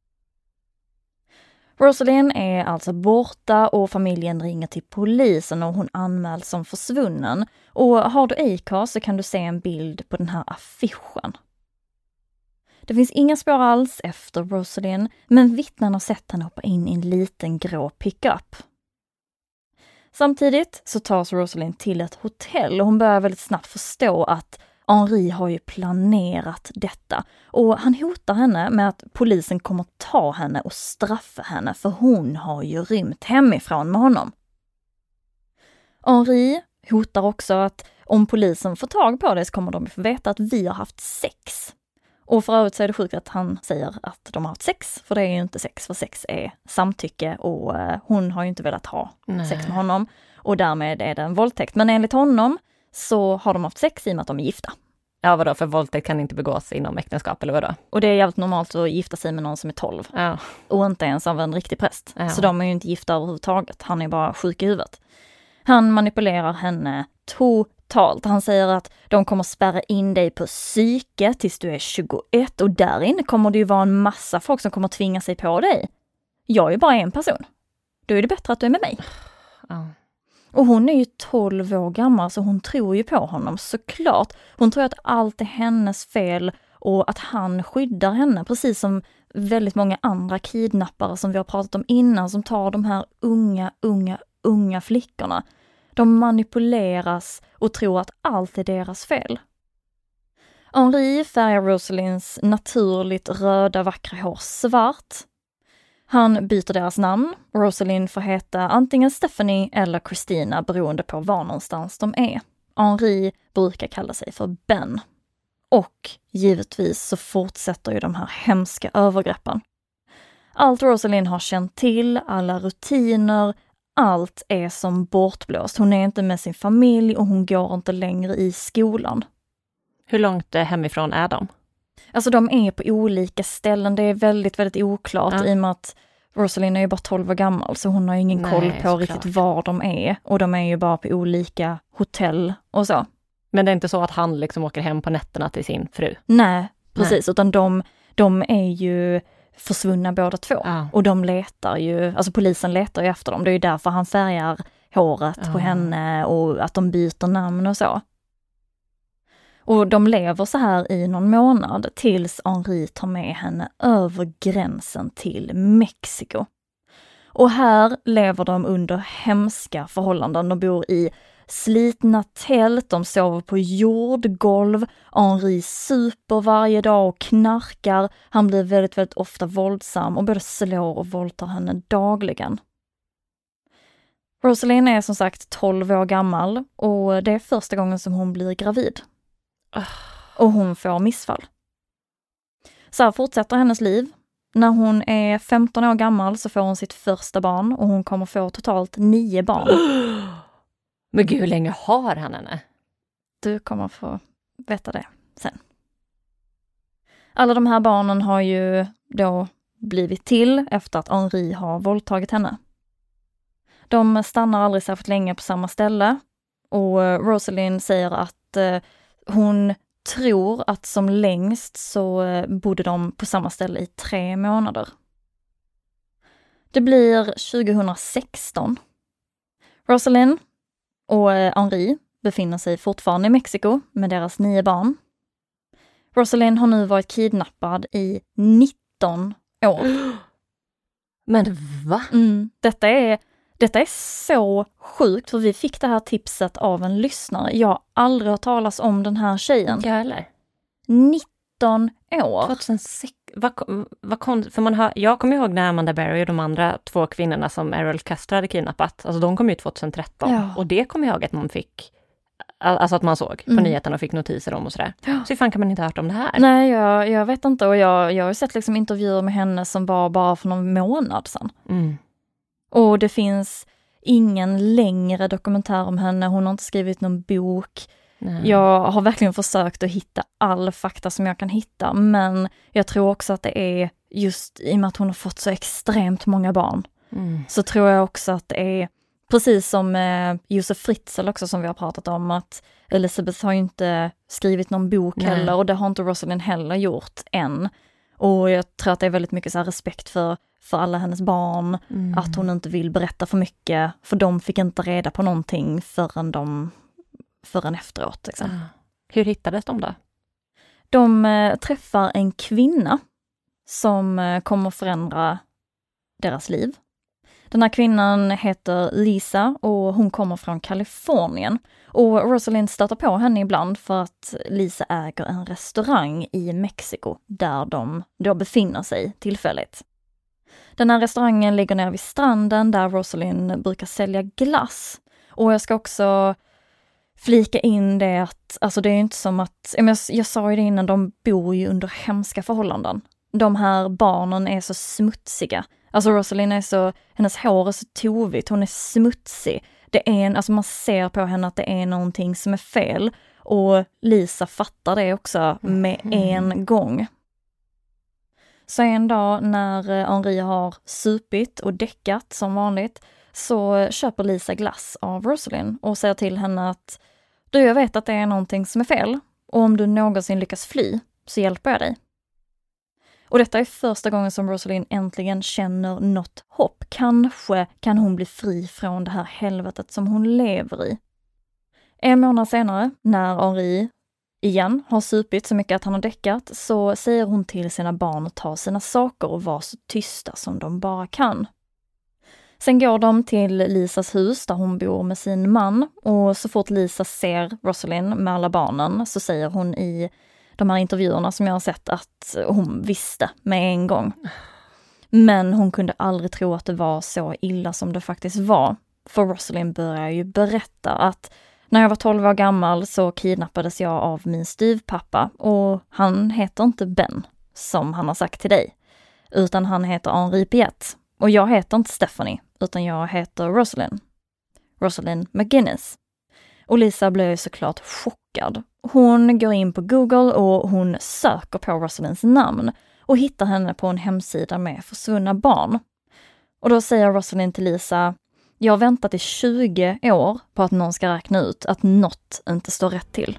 Rosalind är alltså borta och familjen ringer till polisen och hon anmäls som försvunnen. Och har du Acast så kan du se en bild på den här affischen. Det finns inga spår alls efter Rosalind, men vittnen har sett henne hoppa in i en liten grå pickup. Samtidigt så tas Rosalind till ett hotell och hon börjar väldigt snabbt förstå att Henri har ju planerat detta och han hotar henne med att polisen kommer ta henne och straffa henne för hon har ju rymt hemifrån med honom. Henri hotar också att om polisen får tag på det så kommer de få veta att vi har haft sex. Och för övrigt så är det sjukt att han säger att de har haft sex, för det är ju inte sex, för sex är samtycke och hon har ju inte velat ha Nej. sex med honom och därmed är det en våldtäkt. Men enligt honom så har de haft sex i och med att de är gifta. Ja, vadå? För våldtäkt kan inte begås inom äktenskap, eller vadå? Och det är jävligt normalt att gifta sig med någon som är tolv. Ja. Och inte ens av en riktig präst. Ja. Så de är ju inte gifta överhuvudtaget. Han är bara sjuk i huvudet. Han manipulerar henne totalt. Han säger att de kommer spärra in dig på psyke tills du är tjugoett. Och där inne kommer det ju vara en massa folk som kommer tvinga sig på dig. Jag är ju bara en person. Då är det bättre att du är med mig. Ja. Och hon är ju tolv år gammal så hon tror ju på honom såklart. Hon tror att allt är hennes fel och att han skyddar henne. Precis som väldigt många andra kidnappare som vi har pratat om innan som tar de här unga, unga, unga flickorna. De manipuleras och tror att allt är deras fel. Henri färgar Rosalinds naturligt röda vackra hår svart. Han byter deras namn. Rosalind får heta antingen Stephanie eller Christina beroende på var någonstans de är. Henri brukar kalla sig för Ben. Och givetvis så fortsätter ju de här hemska övergreppen. Allt Rosalind har känt till, alla rutiner, allt är som bortblåst. Hon är inte med sin familj och hon går inte längre i skolan. Hur långt hemifrån är de? Alltså de är på olika ställen. Det är väldigt, väldigt oklart Ja. i och med att Rosalind är ju bara tolv år gammal så hon har ju ingen Nej, koll på såklart. riktigt var de är. Och de är ju bara på olika hotell och så. Men det är inte så att han liksom åker hem på nätterna till sin fru? Nej, precis. Nej. Utan de, de är ju försvunna båda två. Ja. Och de letar ju, alltså polisen letar ju efter dem. Det är ju därför han färgar håret Ja. på henne och att de byter namn och så. Och de lever så här i någon månad tills Henri tar med henne över gränsen till Mexiko. Och här lever de under hemska förhållanden. De bor i slitna tält, de sover på jordgolv. Henri super varje dag och knarkar. Han blir väldigt, väldigt ofta våldsam och både slår och våldtar henne dagligen. Rosalind är som sagt tolv år gammal och det är första gången som hon blir gravid. Och hon får missfall. Så här fortsätter hennes liv. När hon är femton år gammal så får hon sitt första barn och hon kommer få totalt nio barn. Men gud, hur länge har han henne? Du kommer få veta det sen. Alla de här barnen har ju då blivit till efter att Henri har våldtagit henne. De stannar aldrig särskilt länge på samma ställe och Rosalind säger att eh, hon tror att som längst så bodde de på samma ställe i tre månader. Det blir tjugohundrasexton. Rosalind och Henri befinner sig fortfarande i Mexiko med deras nio barn. Rosalind har nu varit kidnappad i nitton år. Men va? Mm, detta är Detta är så sjukt för vi fick det här tipset av en lyssnare. Jag har aldrig hört talas om den här tjejen. Jag eller? nitton år. tjugohundrasex vad, vad kon, för man har, jag kommer ihåg när Amanda Berry och de andra två kvinnorna som Errol Kester hade kidnappat, alltså de kom ut tjugohundratretton. Ja. Och det kommer jag ihåg att man fick, alltså att man såg på mm. nyheterna och fick notiser om och sådär. Ja. Så hur fan kan man inte ha hört om det här? Nej, jag, jag vet inte. Och jag, jag har ju sett liksom intervjuer med henne som var bara för någon månad sedan. Mm. Och det finns ingen längre dokumentär om henne. Hon har inte skrivit någon bok. Nej. Jag har verkligen försökt att hitta all fakta som jag kan hitta. Men jag tror också att det är just i och med att hon har fått så extremt många barn. Mm. Så tror jag också att det är precis som eh, Josef Fritzl också som vi har pratat om, att Elizabeth har ju inte skrivit någon bok Nej. heller, och det har inte Rosalind heller gjort än. Och jag tror att det är väldigt mycket så här respekt för, för alla hennes barn, mm. att hon inte vill berätta för mycket, för de fick inte reda på någonting förrän, de, förrän efteråt. Liksom. Ah. Hur hittades de då? De eh, träffar en kvinna som eh, kommer förändra deras liv. Den här kvinnan heter Lisa och hon kommer från Kalifornien. Och Rosalind stöter på henne ibland för att Lisa äger en restaurang i Mexiko där de då befinner sig tillfälligt. Den här restaurangen ligger nere vid stranden där Rosalind brukar sälja glass. Och jag ska också flika in det att, alltså det är ju inte som att, jag, jag sa ju det innan, de bor ju under hemska förhållanden. De här barnen är så smutsiga. Alltså Rosalind är så, hennes hår är så tovigt, hon är smutsig. Det är en, alltså man ser på henne att det är någonting som är fel. Och Lisa fattar det också med mm. en gång. Så en dag när Henri har supit och däckat som vanligt, så köper Lisa glass av Rosalind och säger till henne att du, jag vet att det är någonting som är fel, och om du någonsin lyckas fly så hjälper jag dig. Och detta är första gången som Rosalind äntligen känner något hopp. Kanske kan hon bli fri från det här helvetet som hon lever i. En månad senare, när Henri igen har supit så mycket att han har däckat, så säger hon till sina barn att ta sina saker och vara så tysta som de bara kan. Sen går de till Lisas hus där hon bor med sin man, och så fort Lisa ser Rosalind med alla barnen så säger hon i de här intervjuerna som jag har sett att hon visste med en gång. Men hon kunde aldrig tro att det var så illa som det faktiskt var. För Rosalind börjar ju berätta att när jag var tolv år gammal så kidnappades jag av min styvpappa, och han heter inte Ben som han har sagt till dig, utan han heter Henri Piette. Och jag heter inte Stephanie, utan jag heter Rosalind. Rosalind McGinnis. Och Lisa blev såklart chockad. Hon går in på Google och hon söker på Rosalinds namn och hittar henne på en hemsida med försvunna barn. Och då säger Rosalind till Lisa: jag har väntat i tjugo år på att någon ska räkna ut att något inte står rätt till.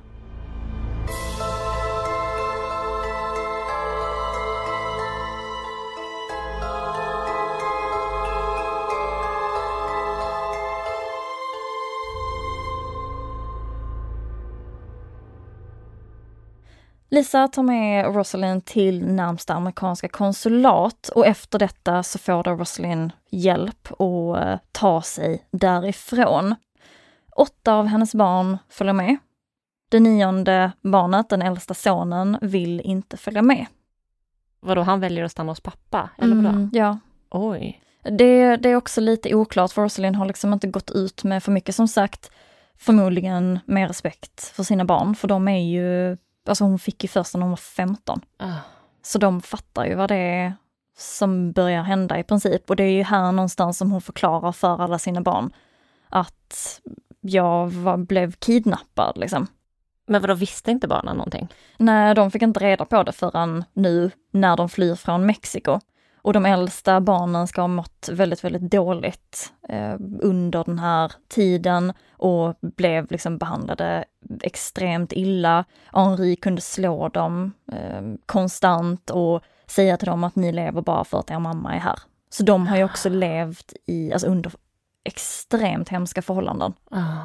Lisa tar med Rosalind till närmsta amerikanska konsulat, och efter detta så får då Rosalind hjälp att ta sig därifrån. Åtta av hennes barn följer med. Det nionde barnet, den äldsta sonen, vill inte följa med. Vadå, han väljer att stanna hos pappa? Eller vadå? Mm, ja. Oj. Det, det är också lite oklart, för Rosalind har liksom inte gått ut med för mycket, som sagt. Förmodligen med respekt för sina barn, för de är ju... Alltså hon fick ju först när hon var femton. Uh. Så de fattar ju vad det är som börjar hända i princip. Och det är ju här någonstans som hon förklarar för alla sina barn att jag var, blev kidnappad liksom. Men vadå, visste inte barnen någonting? Nej, de fick inte reda på det förrän nu när de flyr från Mexiko. Och de äldsta barnen ska ha mått väldigt, väldigt dåligt eh, under den här tiden och blev liksom behandlade extremt illa. Henri kunde slå dem eh, konstant och säga till dem att ni lever bara för att er mamma är här. Så de har ju också levt i, alltså under extremt hemska förhållanden. Oh.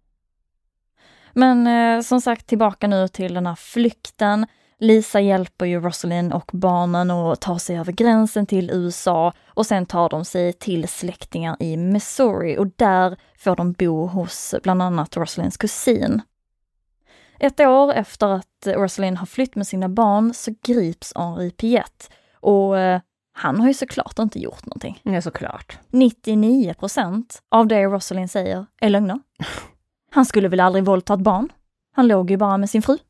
Men eh, som sagt, tillbaka nu till den här flykten. Lisa hjälper ju Rosalind och barnen att ta sig över gränsen till U S A, och sen tar de sig till släktingar i Missouri, och där får de bo hos bland annat Rosalinds kusin. Ett år efter att Rosalind har flytt med sina barn så grips Henri Piet. Och eh, han har ju såklart inte gjort någonting. Ja, såklart. nittionio procent av det Rosalind säger är lögner. Han skulle väl aldrig våldta ett barn. Han låg ju bara med sin fru.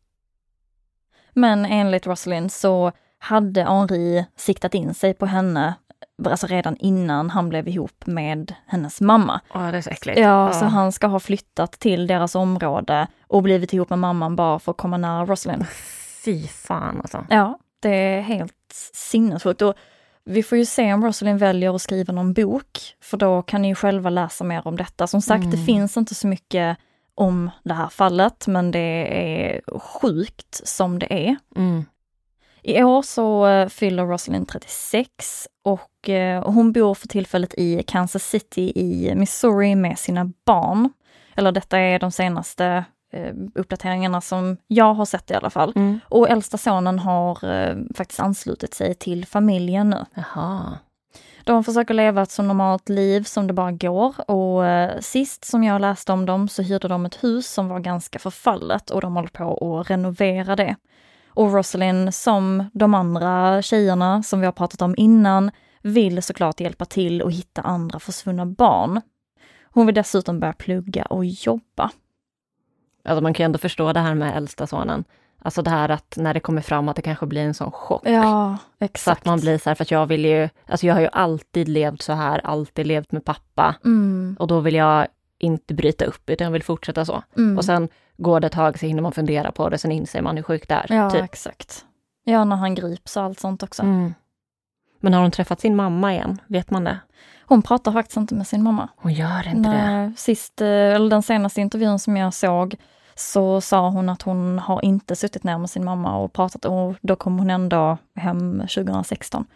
Men enligt Rosalind så hade Henri siktat in sig på henne alltså redan innan han blev ihop med hennes mamma. Ja, det är så äckligt. Ja, ja, så han ska ha flyttat till deras område och blivit ihop med mamman bara för att komma nära Rosalind. Fy fan alltså. Ja, det är helt sinnessjukt. Och vi får ju se om Rosalind väljer att skriva någon bok, för då kan ni ju själva läsa mer om detta. Som sagt, mm. det finns inte så mycket om det här fallet, men det är sjukt som det är. Mm. I år så fyller Rosalind trettiosex och hon bor för tillfället i Kansas City i Missouri med sina barn. Eller detta är de senaste uppdateringarna som jag har sett i alla fall. Mm. Och äldsta sonen har eh, faktiskt anslutit sig till familjen nu. Jaha. De försöker leva ett så normalt liv som det bara går. Och eh, sist som jag läste om dem så hyrde de ett hus som var ganska förfallet. Och de håller på att renovera det. Och Rosalind, som de andra tjejerna som vi har pratat om innan, vill såklart hjälpa till och hitta andra försvunna barn. Hon vill dessutom börja plugga och jobba. Alltså man kan ju ändå förstå det här med äldsta sonen. Alltså det här att när det kommer fram att det kanske blir en sån chock. Ja, exakt. Så att man blir så här, för att jag vill ju, alltså jag har ju alltid levt så här, alltid levt med pappa. Mm. Och då vill jag inte bryta upp, utan jag vill fortsätta så. Mm. Och sen går det ett tag så hinner man fundera på det, sen inser man hur sjukt det är. Ja, typ. exakt. Ja, när han grips och allt sånt också. Mm. Men har hon träffat sin mamma igen? Vet man det? Hon pratar faktiskt inte med sin mamma. Hon gör inte Nej, det. Sist, eller den senaste intervjun som jag såg så sa hon att hon har inte suttit ner med sin mamma och pratat, och då kom hon ändå hem tjugohundrasexton.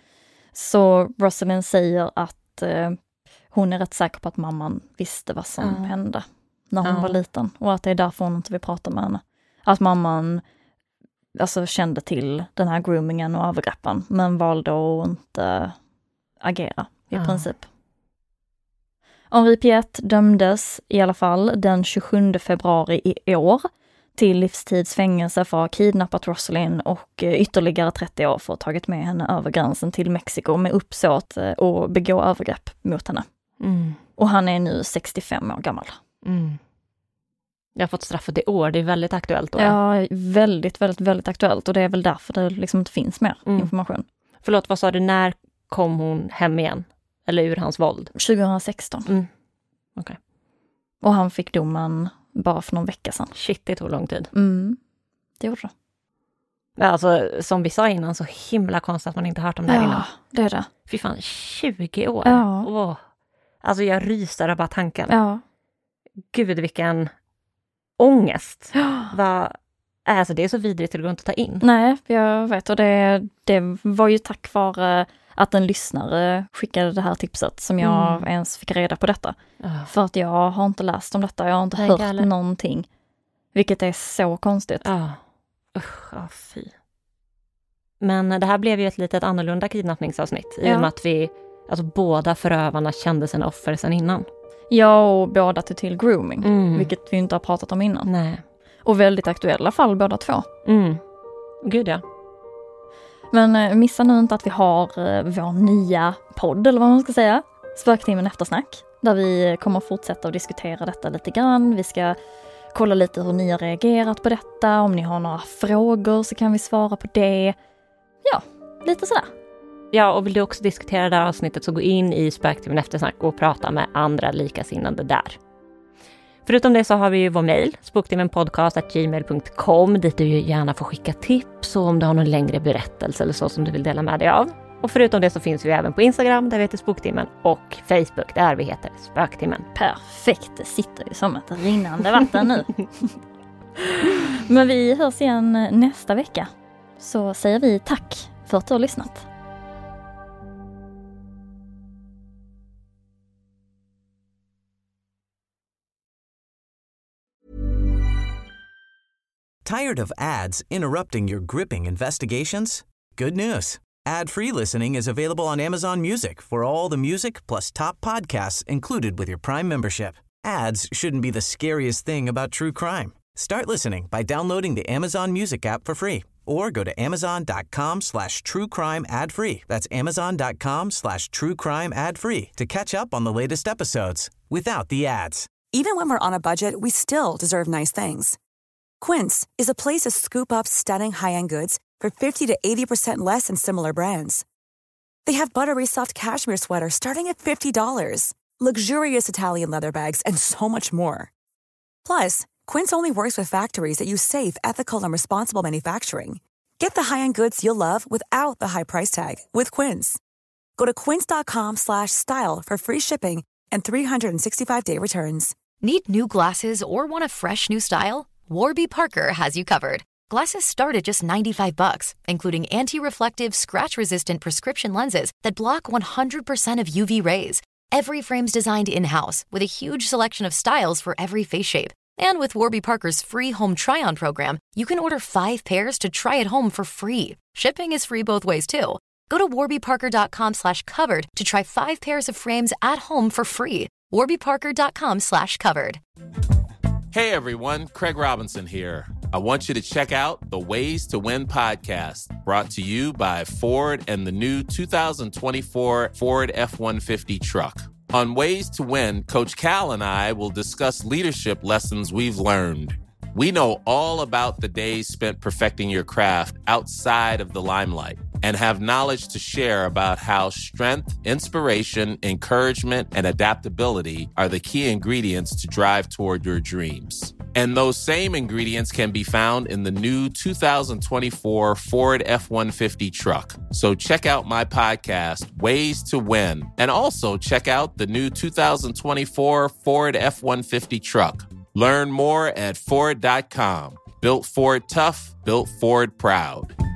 Så Rosalind säger att eh, hon är rätt säker på att mamman visste vad som Mm. hände när hon Ja. var liten, och att det är därför hon inte vill prata med henne. Att mamman alltså kände till den här groomingen och övergreppen, men valde att inte agera i Ja. princip. Henri Piet dömdes i alla fall den tjugosjunde februari i år till livstidsfängelse för att ha kidnappat Rosalind och ytterligare trettio år för att ha tagit med henne över gränsen till Mexiko med uppsåt att begå övergrepp mot henne. Mm. Och han är nu sextiofem år gammal. Mm. Jag har fått straffet i år, det är väldigt aktuellt då. Ja, väldigt, väldigt, väldigt aktuellt, och det är väl därför det liksom inte finns mer Mm. information. Förlåt, vad sa du, när kom hon hem igen? Eller ur hans våld? tjugohundrasexton. Mm. Okej. Okay. Och han fick domen bara för någon vecka sedan. Shit, det tog lång tid. Mm, det gjorde det. Ja, alltså, som vi sa innan, så himla konstigt att man inte hört om det här Ja, innan. det är det. Fy fan, tjugo år. Ja. Åh. Alltså jag ryser av bara tanken. Ja. Gud, vilken ångest. Ja. Va? Alltså det är så vidrigt att det går inte att ta in. Nej, jag vet, och det, det var ju tack vare att en lyssnare skickade det här tipset som jag Mm. ens fick reda på detta. Oh. För att jag har inte läst om detta, jag har inte Nej, hört galet. någonting. Vilket är så konstigt. Ja. Usch, ja, fy. Men det här blev ju ett litet annorlunda kidnappningsavsnitt. I Ja. och med att vi, alltså båda förövarna kände sina offer sedan innan. Jag och båda till till grooming, Mm. vilket vi inte har pratat om innan. Nej. Och väldigt aktuella fall båda två. Mm. Gud ja. Men eh, missa nu inte att vi har eh, vår nya podd, eller vad man ska säga. Spöktimmen eftersnack. Där vi kommer fortsätta att diskutera detta lite grann. Vi ska kolla lite hur ni har reagerat på detta. Om ni har några frågor så kan vi svara på det. Ja, lite sådär. Ja, och vill du också diskutera det här avsnittet så gå in i Spöktimmen eftersnack och prata med andra likasinnande där. Förutom det så har vi ju vår mejl, spoktimmenpodcast at gmail punkt com, dit du ju gärna får skicka tips och om du har någon längre berättelse eller så som du vill dela med dig av. Och förutom det så finns vi även på Instagram, där vi heter Spoktimmen, och Facebook, där vi heter Spöktimmen. Perfekt, det sitter ju som ett rinnande vatten nu. Men vi hörs igen nästa vecka. Så säger vi tack för att du har lyssnat. Tired of ads interrupting your gripping investigations? Good news. Ad-free listening is available on Amazon Music for all the music plus top podcasts included with your Prime membership. Ads shouldn't be the scariest thing about true crime. Start listening by downloading the Amazon Music app for free or go to amazon.com slash true crime ad free. That's amazon.com slash true crime ad free to catch up on the latest episodes without the ads. Even when we're on a budget, we still deserve nice things. Quince is a place to scoop up stunning high-end goods for fifty to eighty percent less than similar brands. They have buttery soft cashmere sweaters starting at fifty dollars, luxurious Italian leather bags, and so much more. Plus, Quince only works with factories that use safe, ethical, and responsible manufacturing. Get the high-end goods you'll love without the high price tag with Quince. Go to quince.com slash style for free shipping and three sixty-five day returns. Need new glasses or want a fresh new style? Warby Parker has you covered. Glasses start at just ninety-five bucks, including anti-reflective, scratch-resistant prescription lenses that block one hundred percent of U V rays. Every frame's designed in-house with a huge selection of styles for every face shape. And with Warby Parker's free home try-on program, you can order five pairs to try at home for free. Shipping is free both ways, too. Go to warbyparker.com slash covered to try five pairs of frames at home for free. warbyparker.com slash covered. Hey, everyone. Craig Robinson here. I want you to check out the Ways to Win podcast, brought to you by Ford and the new two thousand twenty-four Ford F one fifty truck. On Ways to Win, Coach Cal and I will discuss leadership lessons we've learned. We know all about the days spent perfecting your craft outside of the limelight and have knowledge to share about how strength, inspiration, encouragement, and adaptability are the key ingredients to drive toward your dreams. And those same ingredients can be found in the new two thousand twenty-four Ford F one fifty truck. So check out my podcast, Ways to Win, and also check out the new two thousand twenty-four Ford F one fifty truck. Learn more at Ford dot com. Built Ford tough, built Ford proud.